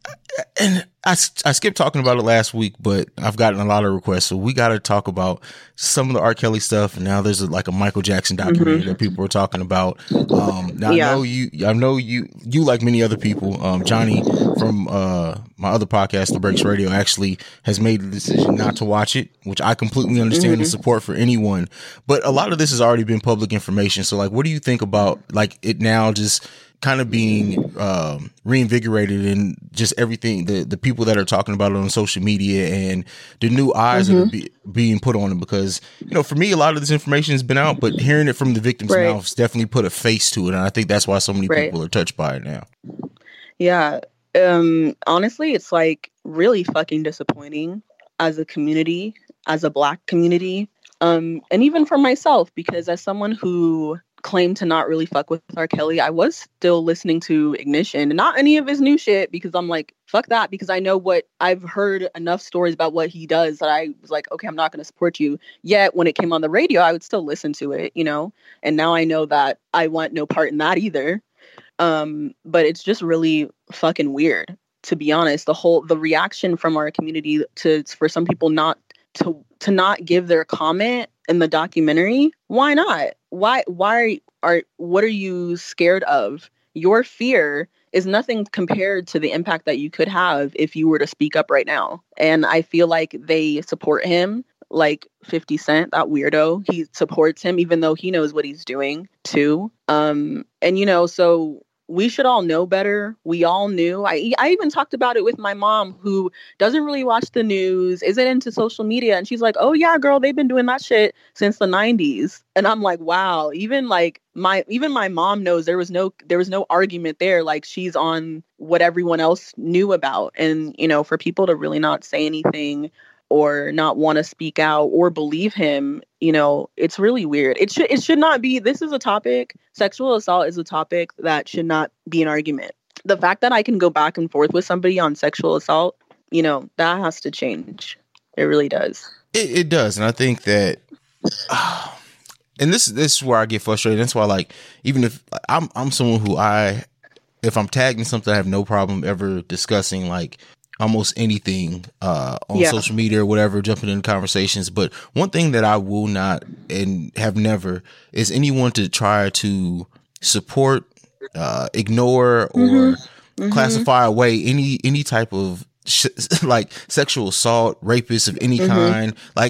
And I skipped talking about it last week, but I've gotten a lot of requests, so we got to talk about some of the R. Kelly stuff. And now there's like a Michael Jackson documentary that people are talking about. Now I know you like many other people. Johnny from my other podcast, The Breaks Radio, actually has made the decision not to watch it, which I completely understand and support for anyone. But a lot of this has already been public information. So like, what do you think about like it now just kind of being reinvigorated and just everything, the people that are talking about it on social media and the new eyes that are being put on it? Because, you know, for me, a lot of this information has been out, but hearing it from the victim's mouths definitely put a face to it. And I think that's why so many people are touched by it now. Yeah. Honestly, it's like really fucking disappointing as a community, as a Black community. And even for myself, because as someone who claimed to not really fuck with R. Kelly, I was still listening to Ignition, and not any of his new shit, because I'm like, fuck that, because I know what I've heard enough stories about what he does that I was like, okay, I'm not going to support you. Yet when it came on the radio, I would still listen to it, you know, and now I know that I want no part in that either. But it's just really fucking weird, to be honest. The reaction from our community for some people not to not give their comment in the documentary. Why not? What are you scared of? Your fear is nothing compared to the impact that you could have if you were to speak up right now. And I feel like they support him, like 50 Cent, that weirdo. He supports him even though he knows what he's doing too. And you know, so we should all know better. We all knew. I even talked about it with my mom, who doesn't really watch the news, isn't into social media. And she's like, oh yeah, girl, they've been doing that shit since the 90s. And I'm like, wow, even my mom knows there was no argument there. Like, she's on what everyone else knew about. And, you know, for people to really not say anything or not want to speak out or believe him, you know, it's really weird. It should not be. This is a topic. Sexual assault is a topic that should not be an argument. The fact that I can go back and forth with somebody on sexual assault, you know, that has to change. It really does. It does. And I think that, and this is where I get frustrated. That's why, like, even if I'm someone who if I'm tagged in something, I have no problem ever discussing, like, almost anything on social media or whatever, jumping into conversations. But one thing that I will not and have never is anyone to try to support, ignore, or classify away any type of like sexual assault, rapists of any kind. Like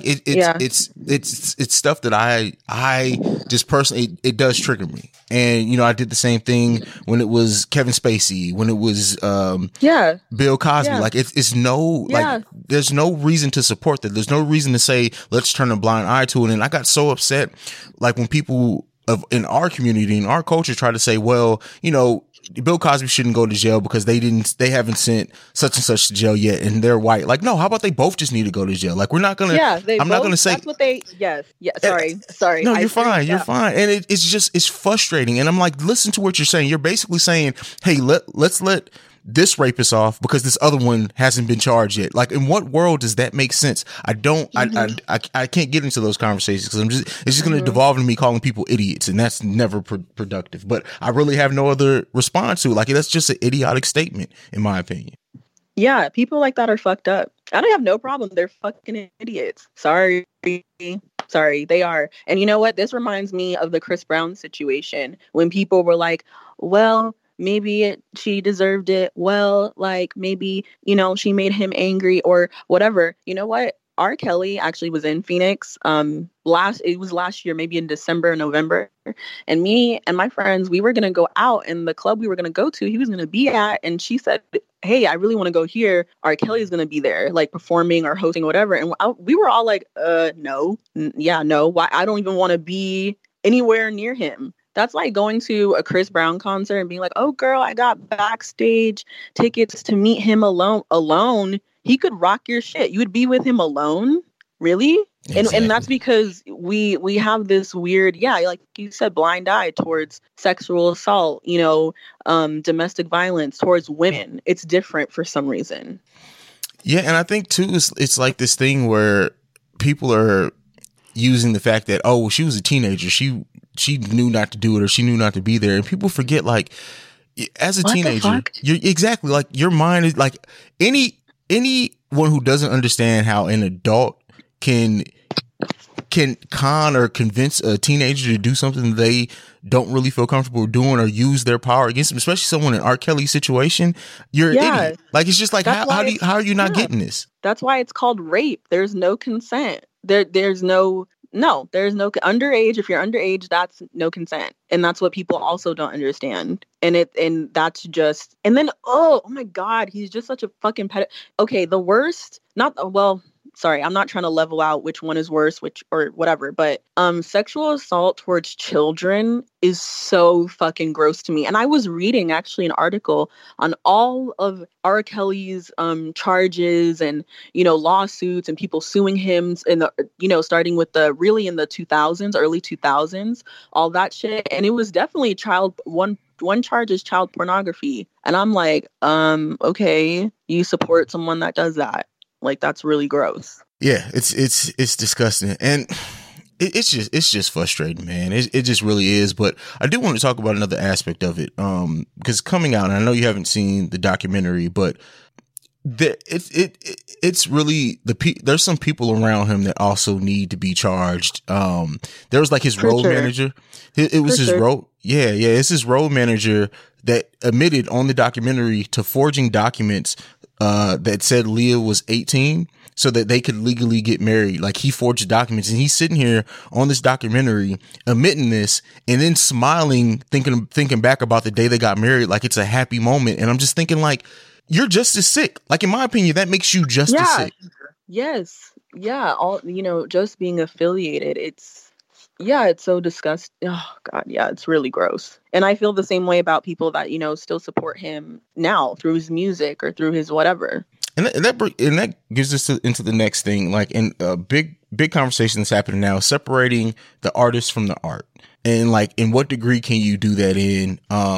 it's stuff that I just personally, it does trigger me. And, you know, I did the same thing when it was Kevin Spacey, when it was Bill Cosby. Like it's no, like there's no reason to support that. There's no reason to say, let's turn a blind eye to it. And I got so upset, like when people in our community, in our culture, try to say, well, you know, Bill Cosby shouldn't go to jail because they haven't sent such and such to jail yet, and they're white. Like, no, how about they both just need to go to jail? Like, we're not gonna. Yeah, I'm not gonna say that's what they. Yes. Yeah. Sorry. No, you're fine. You're fine. And it's frustrating. And I'm like, listen to what you're saying. You're basically saying, hey, let's let this rapist off because this other one hasn't been charged yet. Like, in what world does that make sense? I don't. I can't get into those conversations because it's just going to devolve into me calling people idiots, and that's never productive. But I really have no other response to it. Like, that's just an idiotic statement, in my opinion. Yeah, people like that are fucked up. I don't have no problem. They're fucking idiots. Sorry, they are. And you know what? This reminds me of the Chris Brown situation when people were like, well, maybe she deserved it. Well, like, maybe, you know, she made him angry or whatever. You know what? R. Kelly actually was in Phoenix last year, maybe in December or November. And me and my friends, we were going to go out, and the club we were going to go to, he was going to be at. And she said, hey, I really want to go here. R. Kelly is going to be there, like performing or hosting or whatever. And we were all like, no. Why? I don't even want to be anywhere near him. That's like going to a Chris Brown concert and being like, oh, girl, I got backstage tickets to meet him alone. He could rock your shit. You would be with him alone? Really? Exactly. And that's because we have this weird, like you said, blind eye towards sexual assault, you know, domestic violence towards women. It's different for some reason. Yeah, and I think, too, it's like this thing where people are using the fact that, oh, well, she was a teenager. She knew not to do it, or she knew not to be there. And people forget, like, as a teenager, you're exactly like, your mind is like anyone who doesn't understand how an adult can con or convince a teenager to do something they don't really feel comfortable doing, or use their power against them, especially someone in R. Kelly's situation. You're an idiot. Like, it's just like, how are you not getting this? That's why it's called rape. There's no consent. There's no underage. If you're underage, that's no consent. And that's what people also don't understand. And that's just, and then, oh my God, he's just such a fucking okay, the worst, sorry, I'm not trying to level out which one is worse, or whatever, but sexual assault towards children is so fucking gross to me. And I was reading actually an article on all of R. Kelly's charges and, lawsuits and people suing him in the, starting with really in the 2000s, early 2000s, all that shit. And it was definitely one charge is child pornography. And I'm like, okay, you support someone that does that. Like, that's really gross. Yeah, it's disgusting. And it's just frustrating, man. It just really is. But I do want to talk about another aspect of it. Because coming out, and I know you haven't seen the documentary, but it's really there's some people around him that also need to be charged. There was like his road manager. It was his road. Yeah. It's his road manager that admitted on the documentary to forging documents that said Leah was 18 so that they could legally get married. Like, he forged documents, and he's sitting here on this documentary admitting this and then smiling, thinking back about the day they got married like it's a happy moment. And I'm just thinking, like, you're just as sick. Like, in my opinion, that makes you just as sick. Yes. Yeah. All, just being affiliated, it's so disgusting. Oh God. Yeah. It's really gross. And I feel the same way about people that, still support him now through his music or through his whatever. And that gives us into the next thing, like, in a big conversation that's happening now, separating the artist from the art. And, like, in what degree can you do that in?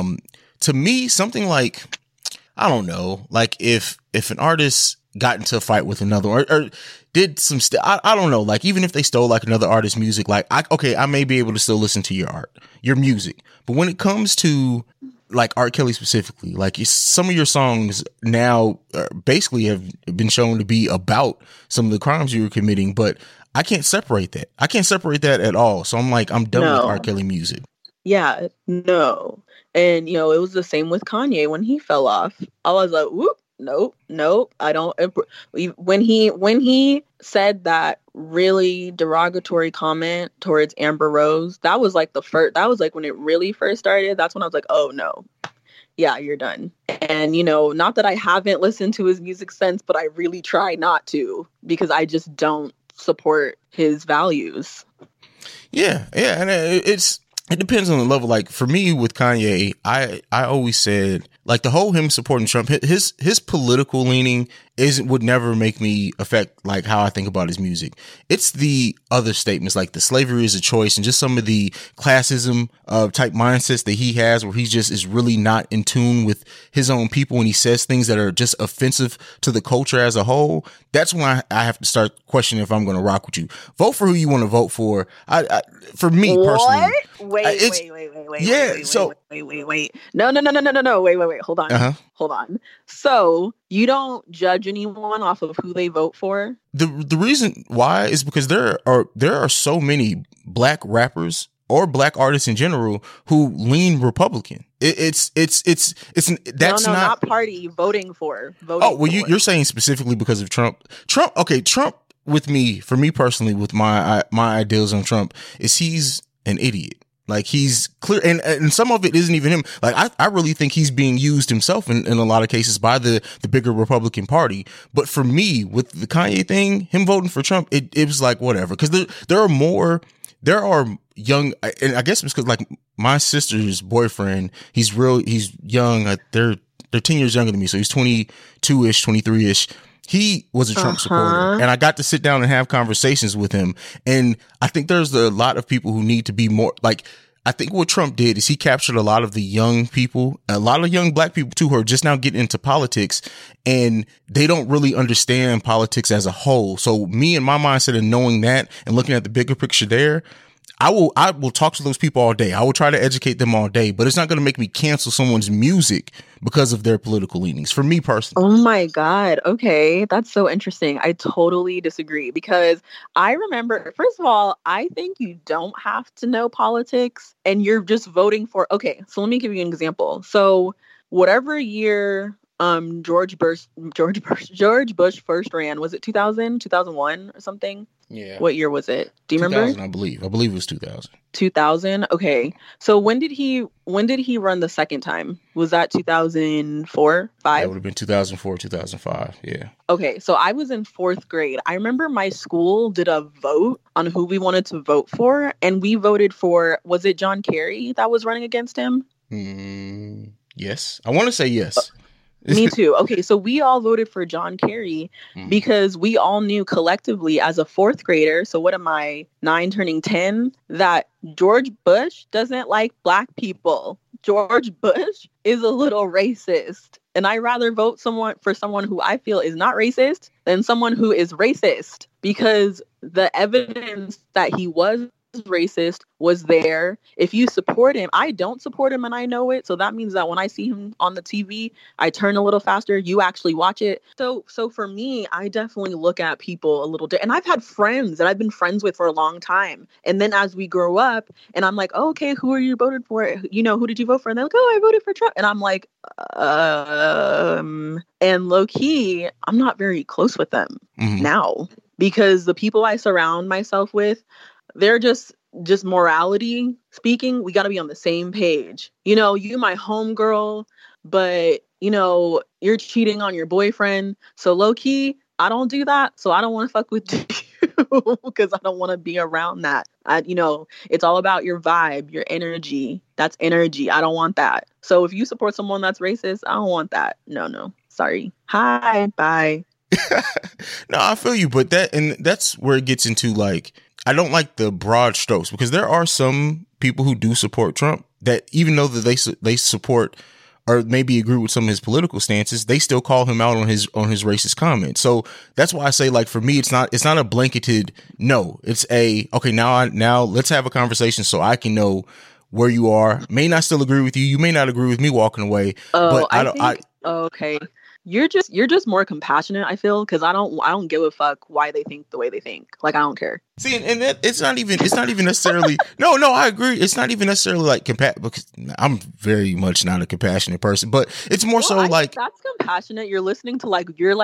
To me, something like, I don't know, like, if an artist got into a fight with another, or did some I don't know, like, even if they stole like another artist's music, like, I may be able to still listen to your art, your music. But when it comes to like R. Kelly specifically, like, some of your songs now basically have been shown to be about some of the crimes you were committing, but I can't separate that. I can't separate that at all. So I'm like, I'm done with R. Kelly music. Yeah, no. And, it was the same with Kanye when he fell off. I was like, whoop, nope, I don't. When he said that really derogatory comment towards Amber Rose, that was like when it really first started. That's when I was like, oh no, yeah, you're done. And, not that I haven't listened to his music since, but I really try not to, because I just don't support his values. Yeah. And it depends on the level. Like, for me with Kanye, I always said, like, the whole him supporting Trump, his political leaning would never make me affect like how I think about his music. It's the other statements, like the slavery is a choice, and just some of the classism type mindsets that he has, where he just is really not in tune with his own people, and he says things that are just offensive to the culture as a whole. That's when I have to start questioning if I'm going to rock with you. Vote for who you want to vote for. For me personally, Wait. Yeah. Wait. No. Wait. Hold on. Hold on. So you don't judge anyone off of who they vote for? The reason why is because there are so many black rappers or black artists in general who lean Republican. That's not party voting for. You're saying specifically because of Trump. Okay, Trump with me, for me personally, with my ideals on Trump, is he's an idiot. Like, he's clear, and some of it isn't even him. Like, I really think he's being used himself in a lot of cases by the bigger Republican Party. But for me, with the Kanye thing, him voting for Trump, it was like, whatever. Because there are young, and I guess it's because, like, my sister's boyfriend, he's young. They're 10 years younger than me, so he's 22-ish, 23-ish. He was a Trump supporter, and I got to sit down and have conversations with him. And I think there's a lot of people who need to be more like, I think what Trump did is he captured a lot of the young people, a lot of young black people too, who are just now getting into politics, and they don't really understand politics as a whole. So me and my mindset of knowing that and looking at the bigger picture there, I will talk to those people all day. I will try to educate them all day, but it's not going to make me cancel someone's music because of their political leanings, for me personally. Oh my God. Okay. That's so interesting. I totally disagree because I remember, first of all, I think you don't have to know politics and you're just voting for, okay, so let me give you an example. So whatever year George Bush first ran, was it 2000, 2001 or something? Yeah. What year was it? Do you remember? 2000, I believe it was 2000. 2000. Okay. So when did he run the second time? Was that 2004, 5? That would have been 2004, 2005. Yeah. Okay. So I was in 4th grade. I remember my school did a vote on who we wanted to vote for. And we voted for, was it John Kerry that was running against him? Yes. I want to say yes. Me too. Okay, so we all voted for John Kerry because we all knew collectively as a 4th grader, so what am I, 9 turning 10, that George Bush doesn't like black people. George Bush is a little racist. And I rather vote for someone who I feel is not racist than someone who is racist because the evidence that he was racist was there. If you support him, I don't support him and I know it, so that means that when I see him on the TV, I turn a little faster. You actually watch it. So for me, I definitely look at people a little different. And I've had friends that I've been friends with for a long time, and then as we grow up and I'm like, oh, okay, who are you voted for? You know, who did you vote for? And they're like, oh, I voted for Trump. And I'm like, and low key, I'm not very close with them now because the people I surround myself with, they're just morality speaking, we got to be on the same page. You know, you my homegirl, but, you know, you're cheating on your boyfriend. So low key, I don't do that. So I don't want to fuck with you because I don't want to be around that. You know, it's all about your vibe, your energy. That's energy. I don't want that. So if you support someone that's racist, I don't want that. No. Sorry. Hi. Bye. No, I feel you. But that's where it gets into like, I don't like the broad strokes because there are some people who do support Trump that even though that they support or maybe agree with some of his political stances, they still call him out on his racist comments. So that's why I say, like, for me, it's not a blanketed no. It's okay. Now let's have a conversation so I can know where you are. May not still agree with you. You may not agree with me walking away. But okay. You're just more compassionate, I feel, because I don't give a fuck why they think the way they think. Like, I don't care. See, and that it's not even necessarily. No, I agree. It's not even necessarily like because I'm very much not a compassionate person, but it's more that's compassionate. You're listening to you're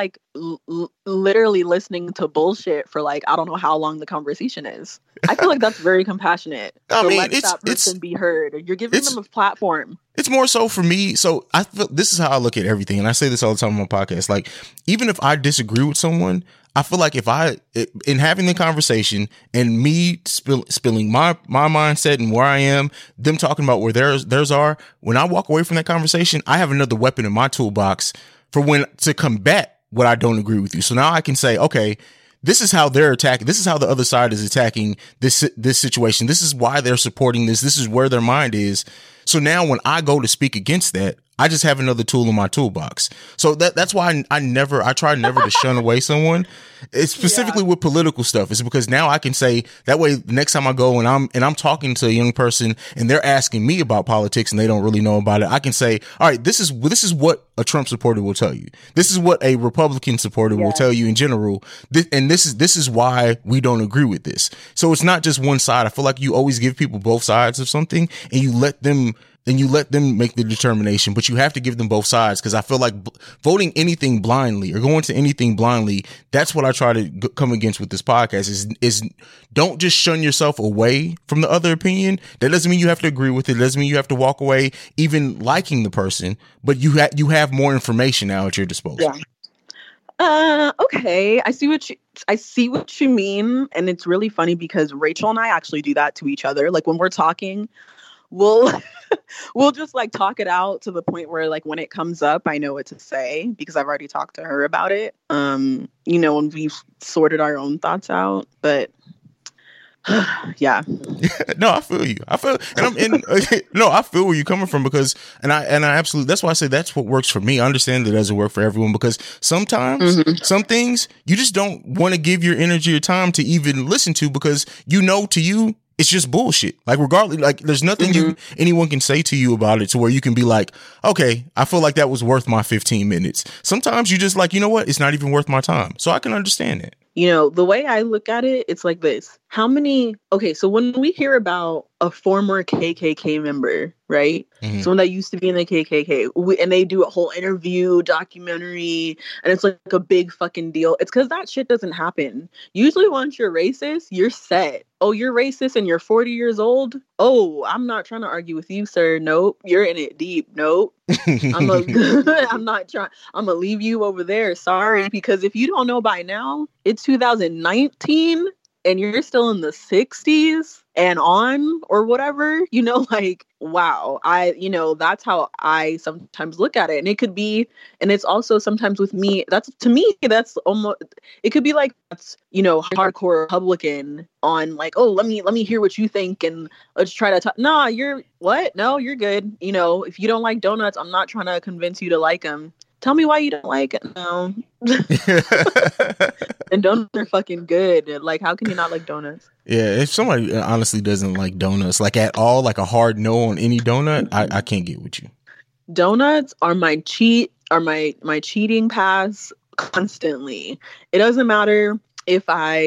literally listening to bullshit for I don't know how long the conversation is. I feel like that's very compassionate. I mean, let that person be heard. You're giving them a platform. It's more so for me. So I feel this is how I look at everything, and I say this all the time on my podcast. Like, even if I disagree with someone, I feel like in having the conversation and me spilling my mindset and where I am, them talking about where theirs are, when I walk away from that conversation, I have another weapon in my toolbox to combat what I don't agree with you. So now I can say, okay, this is how they're attacking. This is how the other side is attacking this situation. This is why they're supporting this. This is where their mind is. So now when I go to speak against that, I just have another tool in my toolbox. So that's why I try never to shun away someone. It's specifically with political stuff. It's because now I can say that way the next time I go and I'm talking to a young person and they're asking me about politics and they don't really know about it. I can say, all right, this is what a Trump supporter will tell you. This is what a Republican supporter will tell you in general. This is why we don't agree with this. So it's not just one side. I feel like you always give people both sides of something and you let them make the determination, but you have to give them both sides. Cause I feel like voting anything blindly or going to anything blindly, that's what I try to come against with this podcast is don't just shun yourself away from the other opinion. That doesn't mean you have to agree with it. It doesn't mean you have to walk away even liking the person, but you have more information now at your disposal. Yeah. Okay. I see what you mean. And it's really funny because Rachel and I actually do that to each other. Like when we're talking, we'll just talk it out to the point where when it comes up, I know what to say because I've already talked to her about it. And we've sorted our own thoughts out. But Yeah. No, I feel you. I feel, and I'm in. No, I feel where you're coming from because, and I absolutely. That's why I say that's what works for me. I understand that it doesn't work for everyone because sometimes some things you just don't want to give your energy or time to even listen to because to you it's just bullshit. Like regardless, like there's nothing anyone can say to you about it to where you can be like, okay, I feel like that was worth my 15 minutes. Sometimes you just like, you know what? It's not even worth my time. So I can understand it. The way I look at it, it's like this. So when we hear about a former KKK member, right? Someone that used to be in the KKK, and they do a whole interview, documentary, and it's like a big fucking deal. It's because that shit doesn't happen. Usually once you're racist, you're set. Oh, you're racist and you're 40 years old? Oh, I'm not trying to argue with you, sir. Nope. You're in it deep. Nope. I'm not trying. I'm going to leave you over there. Sorry. Because if you don't know by now, it's 2019 and you're still in the 60s and on or whatever, wow. That's how I sometimes look at it. And it could be, and it's also sometimes with me, that's almost, it could be like, that's, hardcore Republican on like, oh, let me hear what you think. And let's try to talk. No, you're what? No, you're good. If you don't like donuts, I'm not trying to convince you to like them. Tell me why you don't like it. No. And donuts are fucking good. Like, how can you not like donuts? Yeah, if somebody honestly doesn't like donuts, like at all, like a hard no on any donut, I can't get with you. Donuts are my cheating pass constantly. It doesn't matter it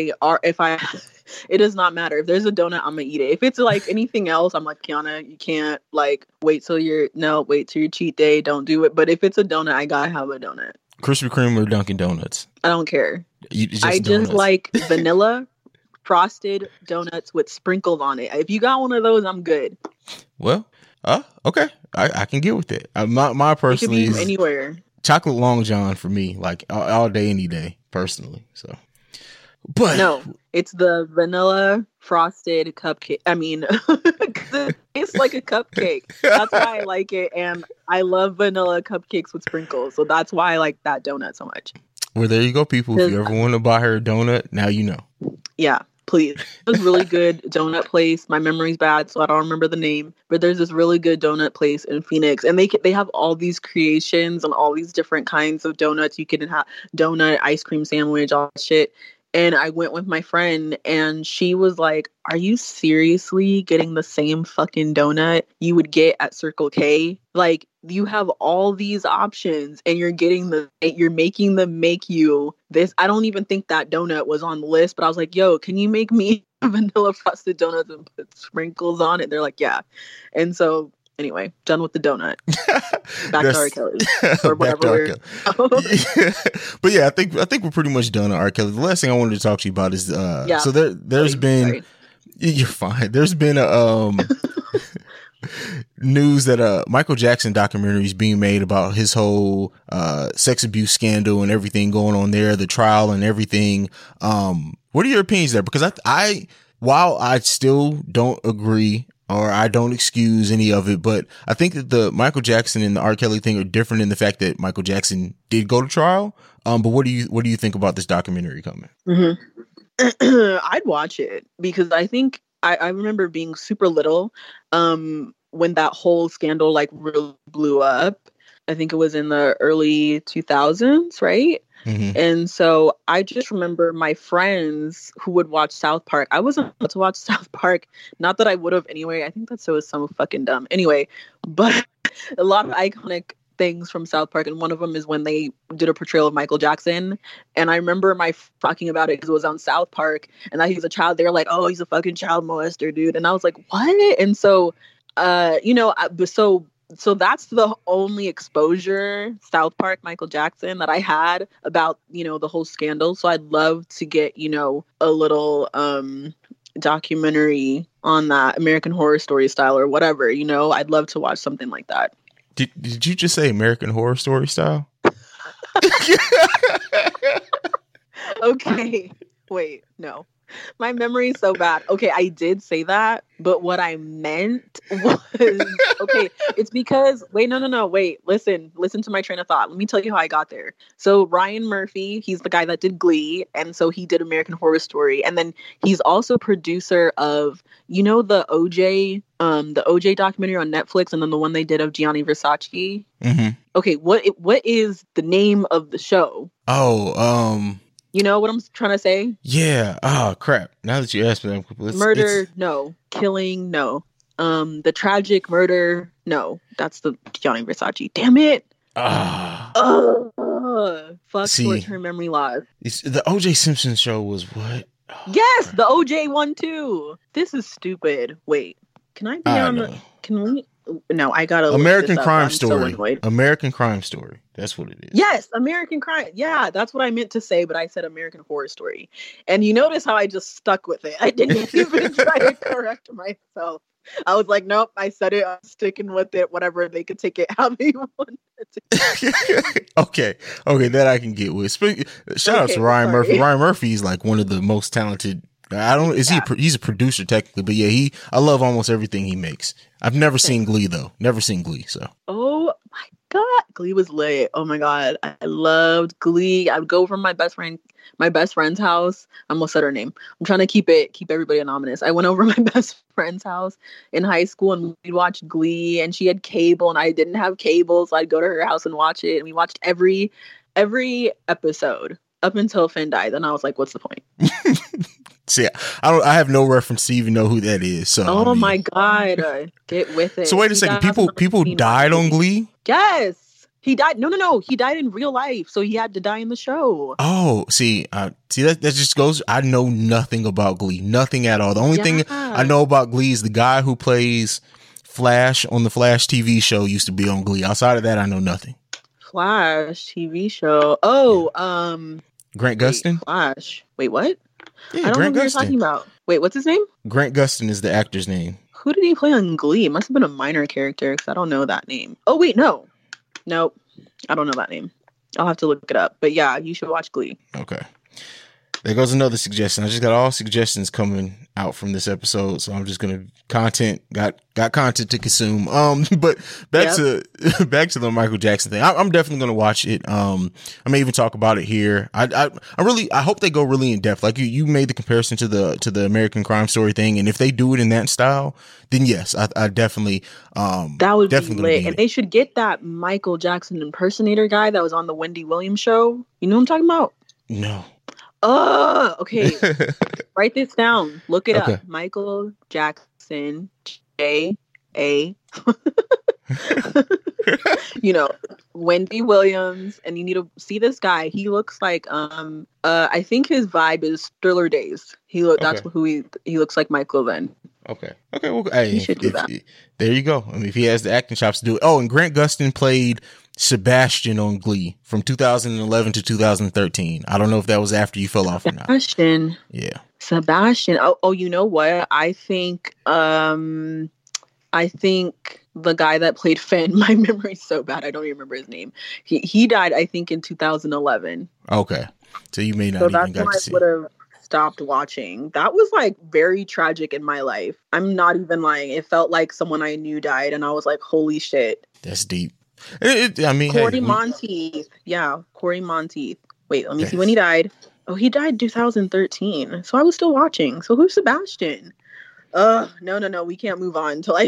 does not matter. If there's a donut, I'm gonna eat it. If it's like anything else, I'm like, Kiana, you can't like wait till your cheat day. Don't do it. But if it's a donut, I gotta have a donut. Krispy Kreme or Dunkin' Donuts? I don't care. I just like vanilla frosted donuts with sprinkles on it. If you got one of those, I'm good. Well, okay. I can get with it. My personally is anywhere. Chocolate Long John for me, like all day, any day, personally. So, but no, it's the vanilla frosted cupcake. I mean, it's like a cupcake. That's why I like it, and I love vanilla cupcakes with sprinkles. So that's why I like that donut so much. Well, there you go, people. If you ever want to buy her a donut, now you know. Yeah, please. There's a really good donut place. My memory's bad, so I don't remember the name. But there's this really good donut place in Phoenix, and they have all these creations and all these different kinds of donuts. You can have donut, ice cream sandwich, all that shit. And I went with my friend, and she was like, "Are you seriously getting the same fucking donut you would get at Circle K? Like, you have all these options, and you're making them make you this." I don't even think that donut was on the list, but I was like, "Yo, can you make me a vanilla frosted donut and put sprinkles on it?" They're like, "Yeah." And so, anyway, done with the donut. Back to R. Kelly or whatever. But yeah, I think we're pretty much done on R. Kelly. The last thing I wanted to talk to you about is so there's been sorry. You're fine. There's been a news that Michael Jackson documentary is being made about his whole sex abuse scandal and everything going on there, the trial and everything. What are your opinions there? Because while I still don't agree or I don't excuse any of it, but I think that the Michael Jackson and the R. Kelly thing are different in the fact that Michael Jackson did go to trial. But what do you think about this documentary coming? Mm-hmm. I'd watch it because I think I remember being super little when that whole scandal like really blew up. I think it was in the early 2000s, right? Mm-hmm. And so I just remember my friends who would watch South Park. I wasn't able to watch South Park. Not that I would have anyway. I think that's so fucking dumb. Anyway, but a lot of iconic things from South Park, and one of them is when they did a portrayal of Michael Jackson. And I remember talking about it because it was on South Park, and that he was a child. They're like, "Oh, he's a fucking child molester, dude." And I was like, "What?" And so, So that's the only exposure, South Park, Michael Jackson, that I had about, the whole scandal. So I'd love to get, a little documentary on that, American Horror Story style or whatever, I'd love to watch something like that. Did you just say American Horror Story style? Okay. Wait, no. My memory is so bad. Okay, I did say that, but what I meant was okay. It's because wait, no, wait. Listen to my train of thought. Let me tell you how I got there. So Ryan Murphy, he's the guy that did Glee, and so he did American Horror Story, and then he's also producer of the OJ documentary on Netflix, and then the one they did of Gianni Versace. Mm-hmm. Okay, what is the name of the show? Oh, you know what I'm trying to say? Yeah. Oh, crap. Now that you asked me, Murder, no. Killing, no. The Tragic Murder, no. That's the Gianni Versace. Damn it. Fuck short-term memory loss. The O.J. Simpson show was what? Yes, the OJ one too. This is stupid. Wait, can I be on the? Can we? No, I gotta. American Crime Story. So American Crime Story. That's what it is. Yes, American Crime. Yeah, that's what I meant to say, but I said American Horror Story. And you notice how I just stuck with it. I didn't even try to correct myself. I was like, nope, I said it. I'm sticking with it. Whatever, they could take it how they want it. Okay, that I can get with. Shout out to Ryan Murphy. Ryan Murphy is like one of the most talented. He's a producer technically, but yeah, I love almost everything he makes. I've never seen Glee though. Never seen Glee. So. Oh my God, Glee was lit. Oh my God, I loved Glee. I would go from my best friend's house. I almost said her name. I'm trying to keep everybody anonymous. I went over to my best friend's house in high school and we'd watch Glee, and she had cable and I didn't have cable, so I'd go to her house and watch it. And we watched every episode up until Finn died. Then I was like, what's the point? See, I have no reference to even know who that is. So my God, get with it. So wait a second, people died on Glee? Yes, he died. No, he died in real life, so he had to die in the show. Oh, see that just goes. I know nothing about Glee, nothing at all. The only thing I know about Glee is the guy who plays Flash on the Flash TV show used to be on Glee. Outside of that, I know nothing. Flash TV show. Oh, Grant Gustin. Flash. Wait, what? Yeah, I don't know what you're talking about. Wait, what's his name? Grant Gustin is the actor's name. Who did he play on Glee? It must have been a minor character because I don't know that name. Oh, wait, no. Nope. I don't know that name. I'll have to look it up. But yeah, you should watch Glee. Okay. There goes another suggestion. I just got all suggestions coming out from this episode, so I'm just gonna got content to consume. But back to the Michael Jackson thing. I'm definitely gonna watch it. I may even talk about it here. I hope they go really in depth. Like you made the comparison to the American Crime Story thing, and if they do it in that style, then yes, I definitely that would definitely be lit. And they should get that Michael Jackson impersonator guy that was on the Wendy Williams show. You know what I'm talking about? No. Oh, okay. Write this down. Look it up. Michael Jackson, J.A. Wendy Williams, and you need to see this guy. He looks like I think his vibe is Thriller Days. That's who he looks like Michael then. Okay. Well, hey, he should do that. There you go. I mean, if he has the acting chops to do it. Oh, and Grant Gustin played Sebastian on Glee from 2011 to 2013. I don't know if that was after you fell off or not. Sebastian. Yeah. Sebastian. Oh, you know what? I think the guy that played Finn, my memory's so bad, I don't even remember his name. He died, I think, in 2011. Okay. So you may not even got to see. So that's when I would have stopped watching. That was like very tragic in my life. I'm not even lying. It felt like someone I knew died and I was like, holy shit. That's deep. Corey Monteith. Yeah, Corey Monteith. Wait, let me see when he died. Oh, he died 2013. So I was still watching. So who's Sebastian? No. We can't move on until I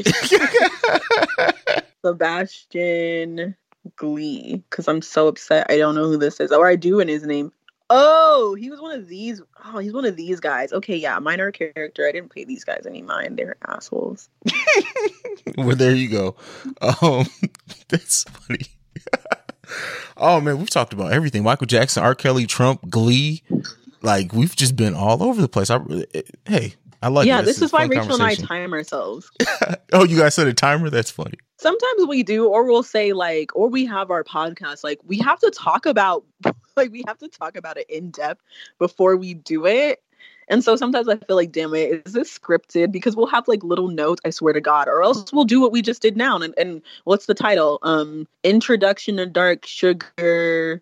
Sebastian Glee. Because I'm so upset. I don't know who this is. Or I do in his name. Oh, he was one of these. Oh, he's one of these guys. Okay, yeah, minor character. I didn't pay these guys any mind. They're assholes. Well, there you go. That's funny. Oh man, we've talked about everything. Michael Jackson, R. Kelly, Trump, Glee. Like we've just been all over the place. I like. Yeah, this is why Rachel and I time ourselves. Oh, you guys set a timer? That's funny. Sometimes we do, or we'll say or we have our podcast. Like we have to talk about it in depth before we do it. And so sometimes I feel like, damn it, is this scripted? Because we'll have like little notes, I swear to God, or else we'll do what we just did now. And what's the title? Introduction to Dark Sugar.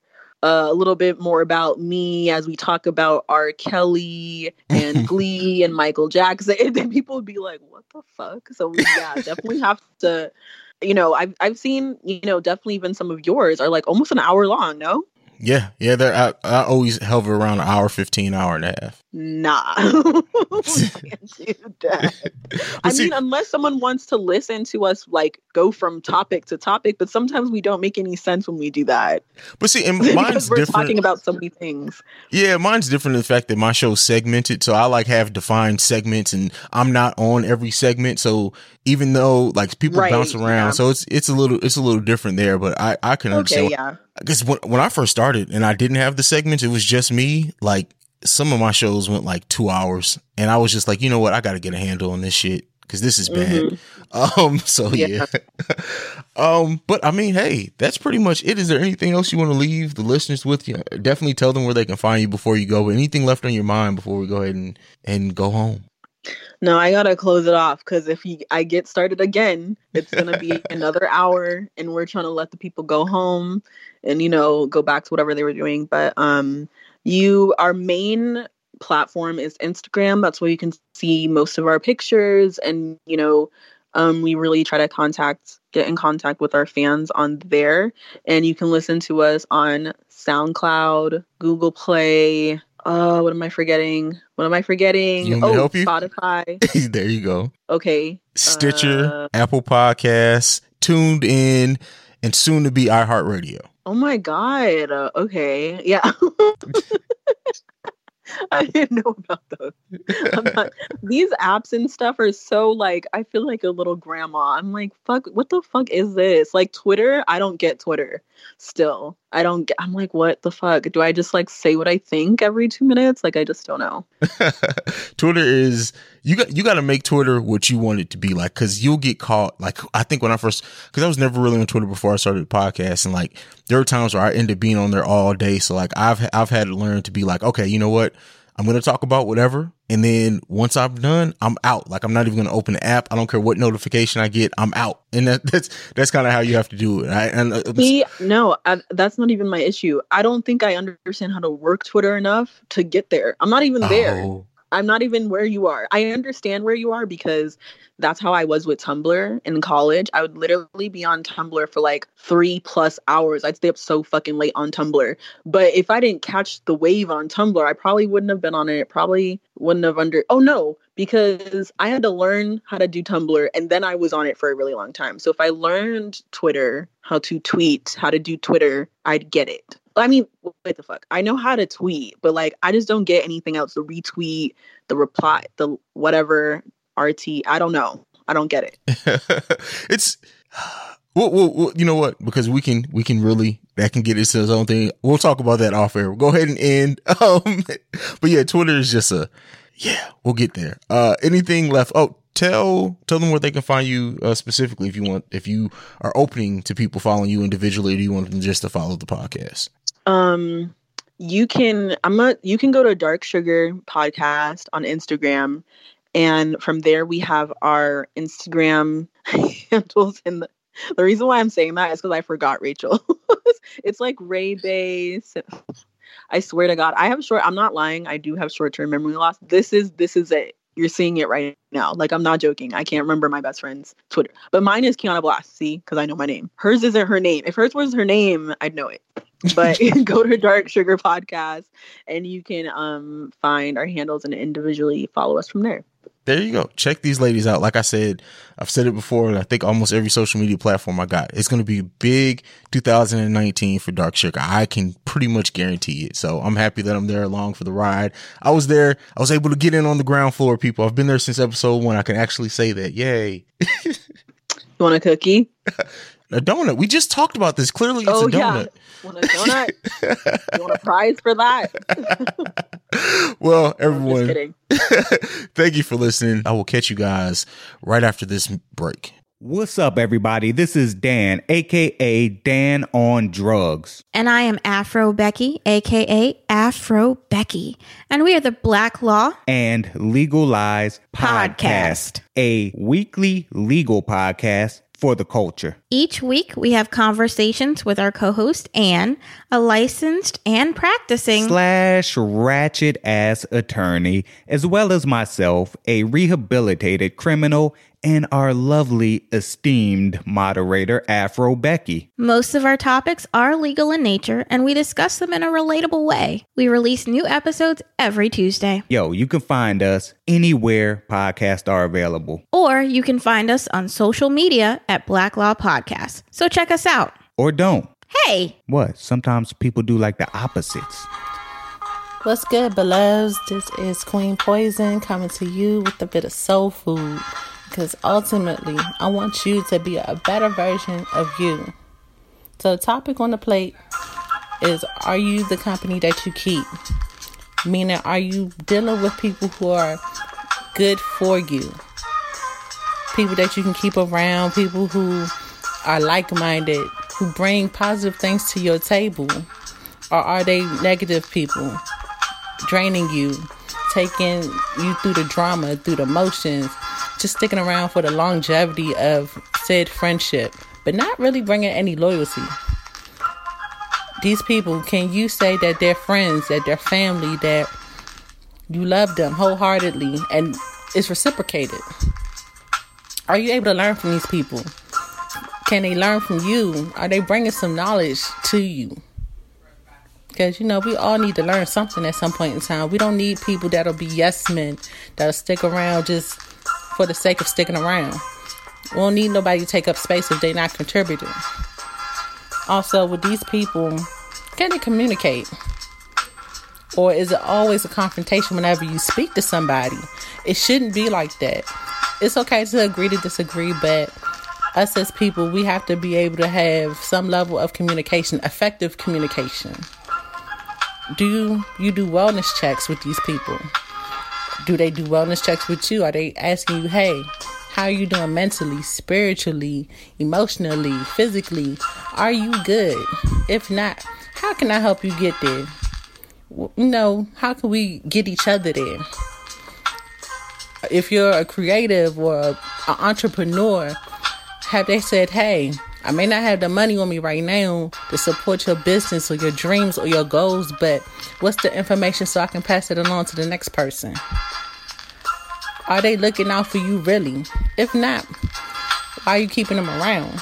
a little bit more about me as we talk about R. Kelly and Glee and Michael Jackson, and then people would be like, what the fuck? So yeah, definitely have to, I've seen, definitely even some of yours are like almost an hour long, no? Yeah. I always hover around an hour, 15, hour and a half. Nah. We can't do that. I mean, unless someone wants to listen to us like go from topic to topic, but sometimes we don't make any sense when we do that. But see, and mine's we're different. Talking about so many things. Yeah, mine's different in the fact that my show's segmented, so I like have defined segments, and I'm not on every segment. So even though like people bounce around, so it's a little different there. But I can understand. Yeah. I guess when I first started and I didn't have the segments, it was just me. Like some of my shows went like 2 hours, and I was just like, you know what, I got to get a handle on this shit because this is bad. So yeah. But I mean, hey, that's pretty much it. Is there anything else you want to leave the listeners with? You definitely tell them where they can find you before you go. But anything left on your mind before we go ahead and go home? No, I gotta close it off because if I get started again, it's gonna be another hour, and we're trying to let the people go home and go back to whatever they were doing. But our main platform is Instagram. That's where you can see most of our pictures, and we really try to get in contact with our fans on there. And you can listen to us on SoundCloud, Google Play. What am I forgetting? You want me to help you? Spotify. There you go. Okay. Stitcher, Apple Podcasts, Tuned In, and soon to be iHeartRadio. Oh my God. Okay. Yeah. I didn't know about those. These apps and stuff are so like, I feel like a little grandma. I'm like, fuck, what the fuck is this? Like Twitter, I don't get Twitter still. I'm like, what the fuck? Do I just like say what I think every 2 minutes? Like, I just don't know. Twitter is, you got to make Twitter what you want it to be like, because you'll get caught. Like, I think when because I was never really on Twitter before I started the podcast, and like there were times where I ended up being on there all day. So like I've had to learn to be like, okay, you know what? I'm going to talk about whatever. And then once I'm done, I'm out. Like, I'm not even going to open the app. I don't care what notification I get. I'm out. And that's kind of how you have to do it. Right? That's not even my issue. I don't think I understand how to work Twitter enough to get there. I'm not even there. I'm not even where you are. I understand where you are because that's how I was with Tumblr in college. I would literally be on Tumblr for like 3+ hours. I'd stay up so fucking late on Tumblr. But if I didn't catch the wave on Tumblr, I probably wouldn't have been on it. Probably wouldn't have because I had to learn how to do Tumblr, and then I was on it for a really long time. So if I learned Twitter, how to tweet, how to do Twitter, I'd get it. I mean, what the fuck? I know how to tweet, but like, I just don't get anything else. The retweet, the reply, the whatever, RT. I don't know. I don't get it. It's, well, you know what? Because we can really, that can get into its own thing. We'll talk about that off air. We'll go ahead and end. But yeah, Twitter is just we'll get there. Anything left? Oh, tell them where they can find you specifically if you are opening to people following you individually, or do you want them just to follow the podcast? You can go to Dark Sugar Podcast on Instagram, and from there we have our Instagram handles. And the reason why I'm saying that is because I forgot Rachel. It's like Ray Base. I swear to God, I'm not lying. I do have short-term memory loss. This is it. You're seeing it right now. Like, I'm not joking. I can't remember my best friend's Twitter. But mine is Kiana Blast, see? Because I know my name. Hers isn't her name. If hers was her name, I'd know it. But go to Dark Sugar Podcast, and you can find our handles and individually follow us from there. There you go. Check these ladies out. Like I said, I've said it before, and I think almost every social media platform I got. It's going to be big 2019 for Dark Sugar. I can pretty much guarantee it. So I'm happy that I'm there along for the ride. I was there. I was able to get in on the ground floor, people. I've been there since episode 1. I can actually say that. Yay. You want a cookie? A donut. We just talked about this. Clearly, it's a donut. Yeah. Want a donut? You want a prize for that? Well, everyone, I'm just kidding. Thank you for listening. I will catch you guys right after this break. What's up, everybody? This is Dan, a.k.a. Dan on Drugs. And I am Afro Becky, a.k.a. Afro Becky. And we are the Black Law and Legal Lies Podcast, a weekly legal podcast for the culture. Each week, we have conversations with our co-host, Anne, a licensed and practicing / ratchet ass attorney, as well as myself, a rehabilitated criminal, and our lovely, esteemed moderator, Afro Becky. Most of our topics are legal in nature, and we discuss them in a relatable way. We release new episodes every Tuesday. Yo, you can find us anywhere podcasts are available. Or you can find us on social media at Black Law Podcast. So check us out. Or don't. Hey! What? Sometimes people do like the opposites. What's good, beloveds? This is Queen Poison coming to you with a bit of soul food. Because ultimately, I want you to be a better version of you. So the topic on the plate is, are you the company that you keep? Meaning, are you dealing with people who are good for you? People that you can keep around, people who are like-minded, who bring positive things to your table? Or are they negative people, draining you, taking you through the drama, through the motions, just sticking around for the longevity of said friendship, but not really bringing any loyalty? These people, can you say that they're friends, that they're family, that you love them wholeheartedly and it's reciprocated? Are you able to learn from these people? Can they learn from you? Are they bringing some knowledge to you? Because, you know, we all need to learn something at some point in time. We don't need people that'll be yes men, that'll stick around just for the sake of sticking around. We don't need nobody to take up space if they're not contributing. Also, with these people, can they communicate? Or is it always a confrontation whenever you speak to somebody? It shouldn't be like that. It's okay to agree to disagree, but us as people, we have to be able to have some level of communication, effective communication. Do you do wellness checks with these people? Do they do wellness checks with you? Are they asking you, hey, how are you doing mentally, spiritually, emotionally, physically? Are you good? If not, how can I help you get there? You know, how can we get each other there? If you're a creative or an entrepreneur, have they said, hey, I may not have the money on me right now to support your business or your dreams or your goals, but what's the information so I can pass it along to the next person? Are they looking out for you really? If not, why are you keeping them around?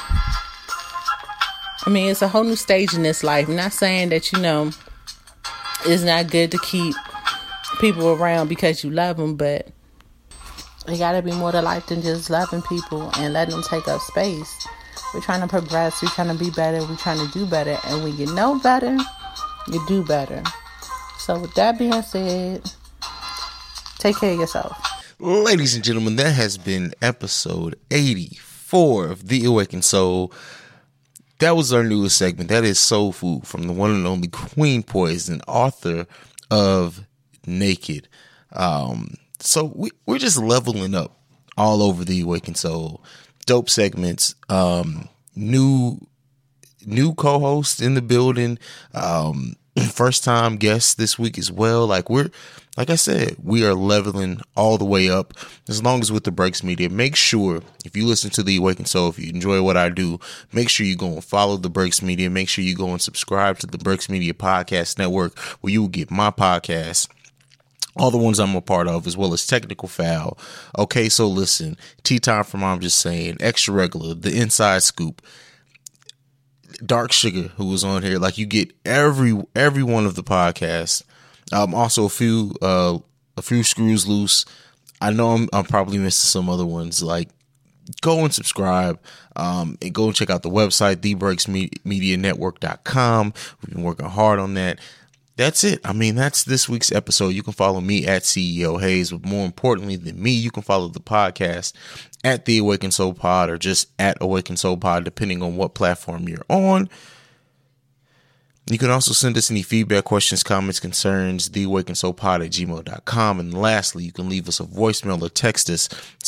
I mean, it's a whole new stage in this life. I'm not saying that, you know, it's not good to keep people around because you love them, but it gotta be more to life than just loving people and letting them take up space. We're trying to progress. We're trying to be better. We're trying to do better. And when you know better, you do better. So with that being said, take care of yourself. Ladies and gentlemen, that has been episode 84 of The Awakened Soul. That was our newest segment. That is Soul Food from the one and only Queen Poison, author of Naked. So we're just leveling up all over The Awakened Soul. Dope segments, new co-host in the building, first time guest this week as well. Like I said, we are leveling all the way up as long as with the Breaks Media. Make sure if you listen to The Awakened Soul, if you enjoy what I do, make sure you go and follow the Breaks Media. Make sure you go and subscribe to the Breaks Media Podcast Network, where you will get my podcast, all the ones I'm a part of, as well as Technical Foul. Okay, so listen, Tea Time from I'm Just Saying, Extra Regular, The Inside Scoop, Dark Sugar, who was on here. Like, you get every one of the podcasts. Also a few screws loose. I know I'm probably missing some other ones. Like, go and subscribe, and go and check out the website, thebreaksmedianetwork.com. We've been working hard on that. That's it. I mean, that's this week's episode. You can follow me at CEO Hayes, but more importantly than me, you can follow the podcast at The Awakened Soul Pod, or just at Awakened Soul Pod, depending on what platform you're on. You can also send us any feedback, questions, comments, concerns, theawakensoulpod@gmail.com. And lastly, you can leave us a voicemail or text us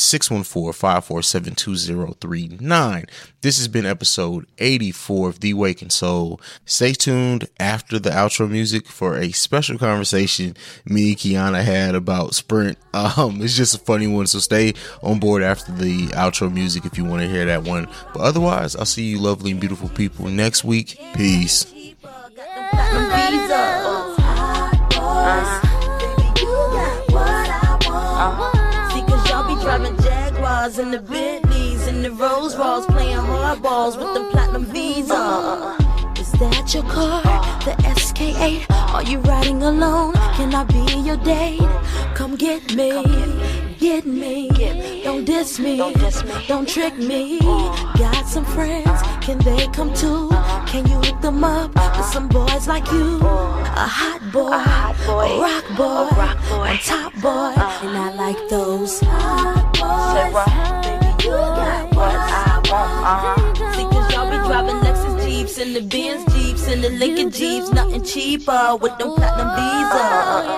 614-547-2039. This has been episode 84 of The Awakened Soul. Stay tuned after the outro music for a special conversation me and Kiana had about Sprint. It's just a funny one, so stay on board after the outro music if you want to hear that one. But otherwise, I'll see you lovely and beautiful people next week. Peace. See, cause y'all be driving Jaguars and the Bentleys and the Rolls Royce, playing hardballs with them platinum Visa. Is that your car? The SK8? Are you riding alone? Can I be your date? Come get me. Get me. Don't diss me. Don't trick me. Got some friends. Can they come too? Can you hook them up with some boys like you? A hot boy, a rock boy, on top boy, and I like those hot boys. Baby, you got what I want. See, cause y'all be driving Lexus Jeeps and the Benz Jeeps and the Lincoln Jeeps, nothing cheaper with them platinum Visas.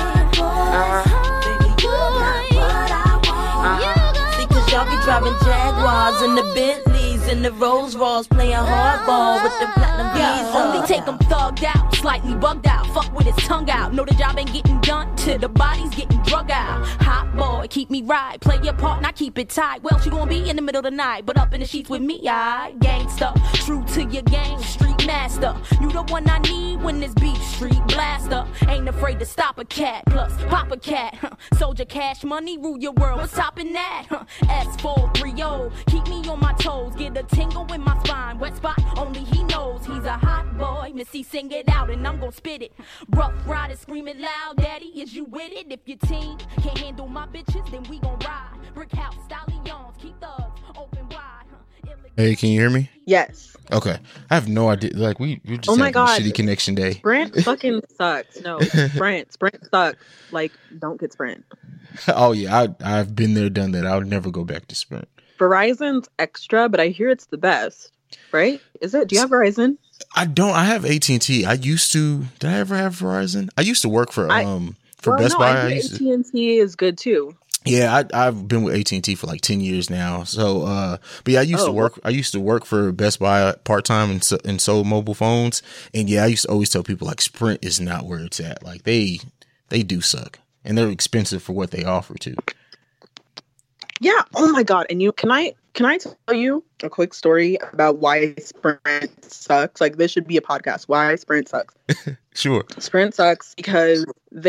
Baby, you got what I want. See, cause y'all be driving Jaguars and the Bentleys and the Rolls Royce, playing hardball with the platinum Visa. Only take them thugged out, slightly bugged out, fuck with his tongue out. Know the job ain't getting done till the body's getting drug out. Hot boy, keep me right, play your part and I keep it tight. Well, she gon' be in the middle of the night, but up in the sheets with me, I gangsta, true to your game, street master. You the one I need when this beef street blaster. Ain't afraid to stop a cat, plus pop a cat. Soldier cash money, rule your world, what's topping that? S430, keep me on my toes, get a tingle in my spine, wet spot, only he knows. He's a hot boy, Missy sing it out and I'm gon' spit it. Rough riders screaming loud, daddy, is you with it? If your team can't handle my bitches, then we gon' ride. Brick house, stallions, keep thugs open wide. Hey, can you hear me? Yes. Okay. I have no idea. Like, we just Oh my had a God. shitty connection day. Sprint fucking sucks. No, Sprint sucks. Like, don't get Sprint. Oh, yeah. I've been there, done that. I would never go back to Sprint. Verizon's extra, but I hear it's the best. Right? Is it? Do you have Verizon? I don't. I have AT&T. I used to. Did I ever have Verizon? I used to work for Best Buy. I hear AT&T is good too. Yeah, I've been with AT&T for like 10 years now. So, but yeah, I used to work. I used to work for Best Buy part time and sold mobile phones. And yeah, I used to always tell people like Sprint is not where it's at. Like they do suck, and they're expensive for what they offer too. Yeah. Oh my God. And can I tell you a quick story about why Sprint sucks? Like, this should be a podcast. Why Sprint sucks. Sure. Sprint sucks because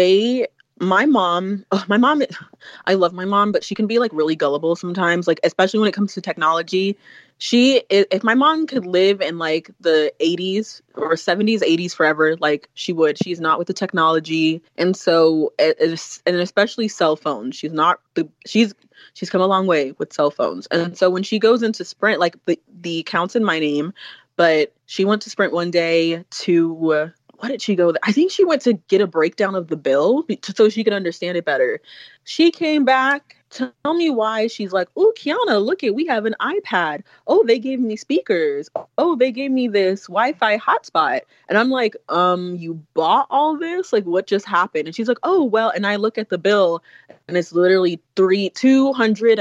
my mom, I love my mom, but she can be like really gullible sometimes, like especially when it comes to technology. If my mom could live in like the 80s or 70s, 80s forever, like she would. She's not with the technology. And so, and especially cell phones, she's come a long way with cell phones. And so when she goes into Sprint, like the account's in my name, but she went to Sprint one day to, what did she go? I think she went to get a breakdown of the bill so she could understand it better. She came back. Tell me why. She's like, "Oh, Kiana, look we have an iPad. Oh, they gave me speakers. Oh, they gave me this Wi-Fi hotspot." And I'm like, you bought all this? Like, what just happened? And she's like, "Oh, well," and I look at the bill and it's literally 200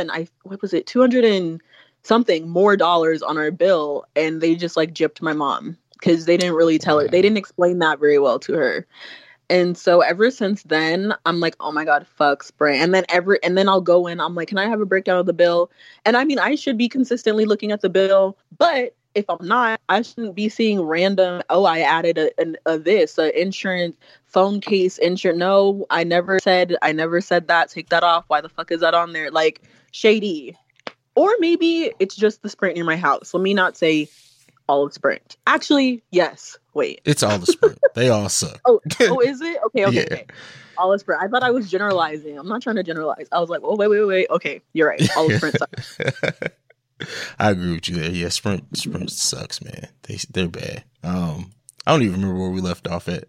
and something more dollars on our bill. And they just like gypped my mom because they didn't really tell her. They didn't explain that very well to her. And so ever since then, I'm like, oh my God, fuck Sprint. And then I'll go in, I'm like, can I have a breakdown of the bill? And I mean, I should be consistently looking at the bill, but if I'm not, I shouldn't be seeing random, I added a insurance, phone case, insurance. No, I never said that. Take that off. Why the fuck is that on there? Like, shady. Or maybe it's just the Sprint near my house. Let me not say all of Sprint. Actually, yes. Wait. It's all the Sprint. They all suck. Oh, is it? Okay. Yeah. Okay. All of Sprint. I thought I was generalizing. I'm not trying to generalize. I was like, oh, wait. Okay, you're right. All of Sprint sucks. I agree with you there. Yeah, Sprint sucks, man. They're bad. I don't even remember where we left off at.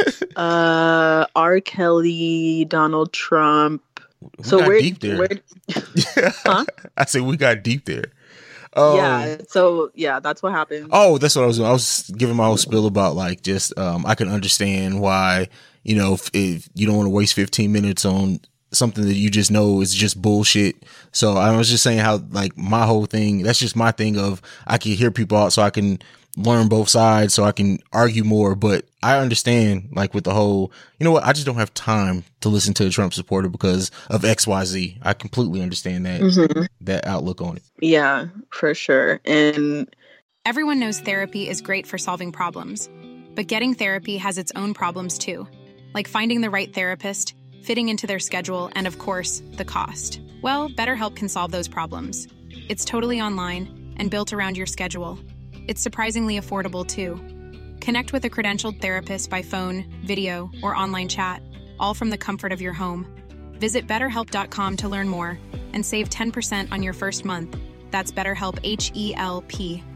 R. Kelly, Donald Trump. We got deep there. Huh? I said we got deep there. Yeah. So yeah, that's what happened. Oh, that's what I was doing. I was giving my whole spiel about like just I can understand why, you know, if you don't want to waste 15 minutes on something that you just know is just bullshit. So I was just saying how like my whole thing, that's just my thing of I can hear people out so I can learn both sides so I can argue more. But I understand like with the whole, you know what, I just don't have time to listen to a Trump supporter because of XYZ. I completely understand that, that outlook on it. Yeah, for sure. And everyone knows therapy is great for solving problems, but getting therapy has its own problems too, like finding the right therapist, fitting into their schedule, and of course, the cost. Well, BetterHelp can solve those problems. It's totally online and built around your schedule. It's surprisingly affordable too. Connect with a credentialed therapist by phone, video, or online chat, all from the comfort of your home. Visit BetterHelp.com to learn more and save 10% on your first month. That's BetterHelp, H-E-L-P.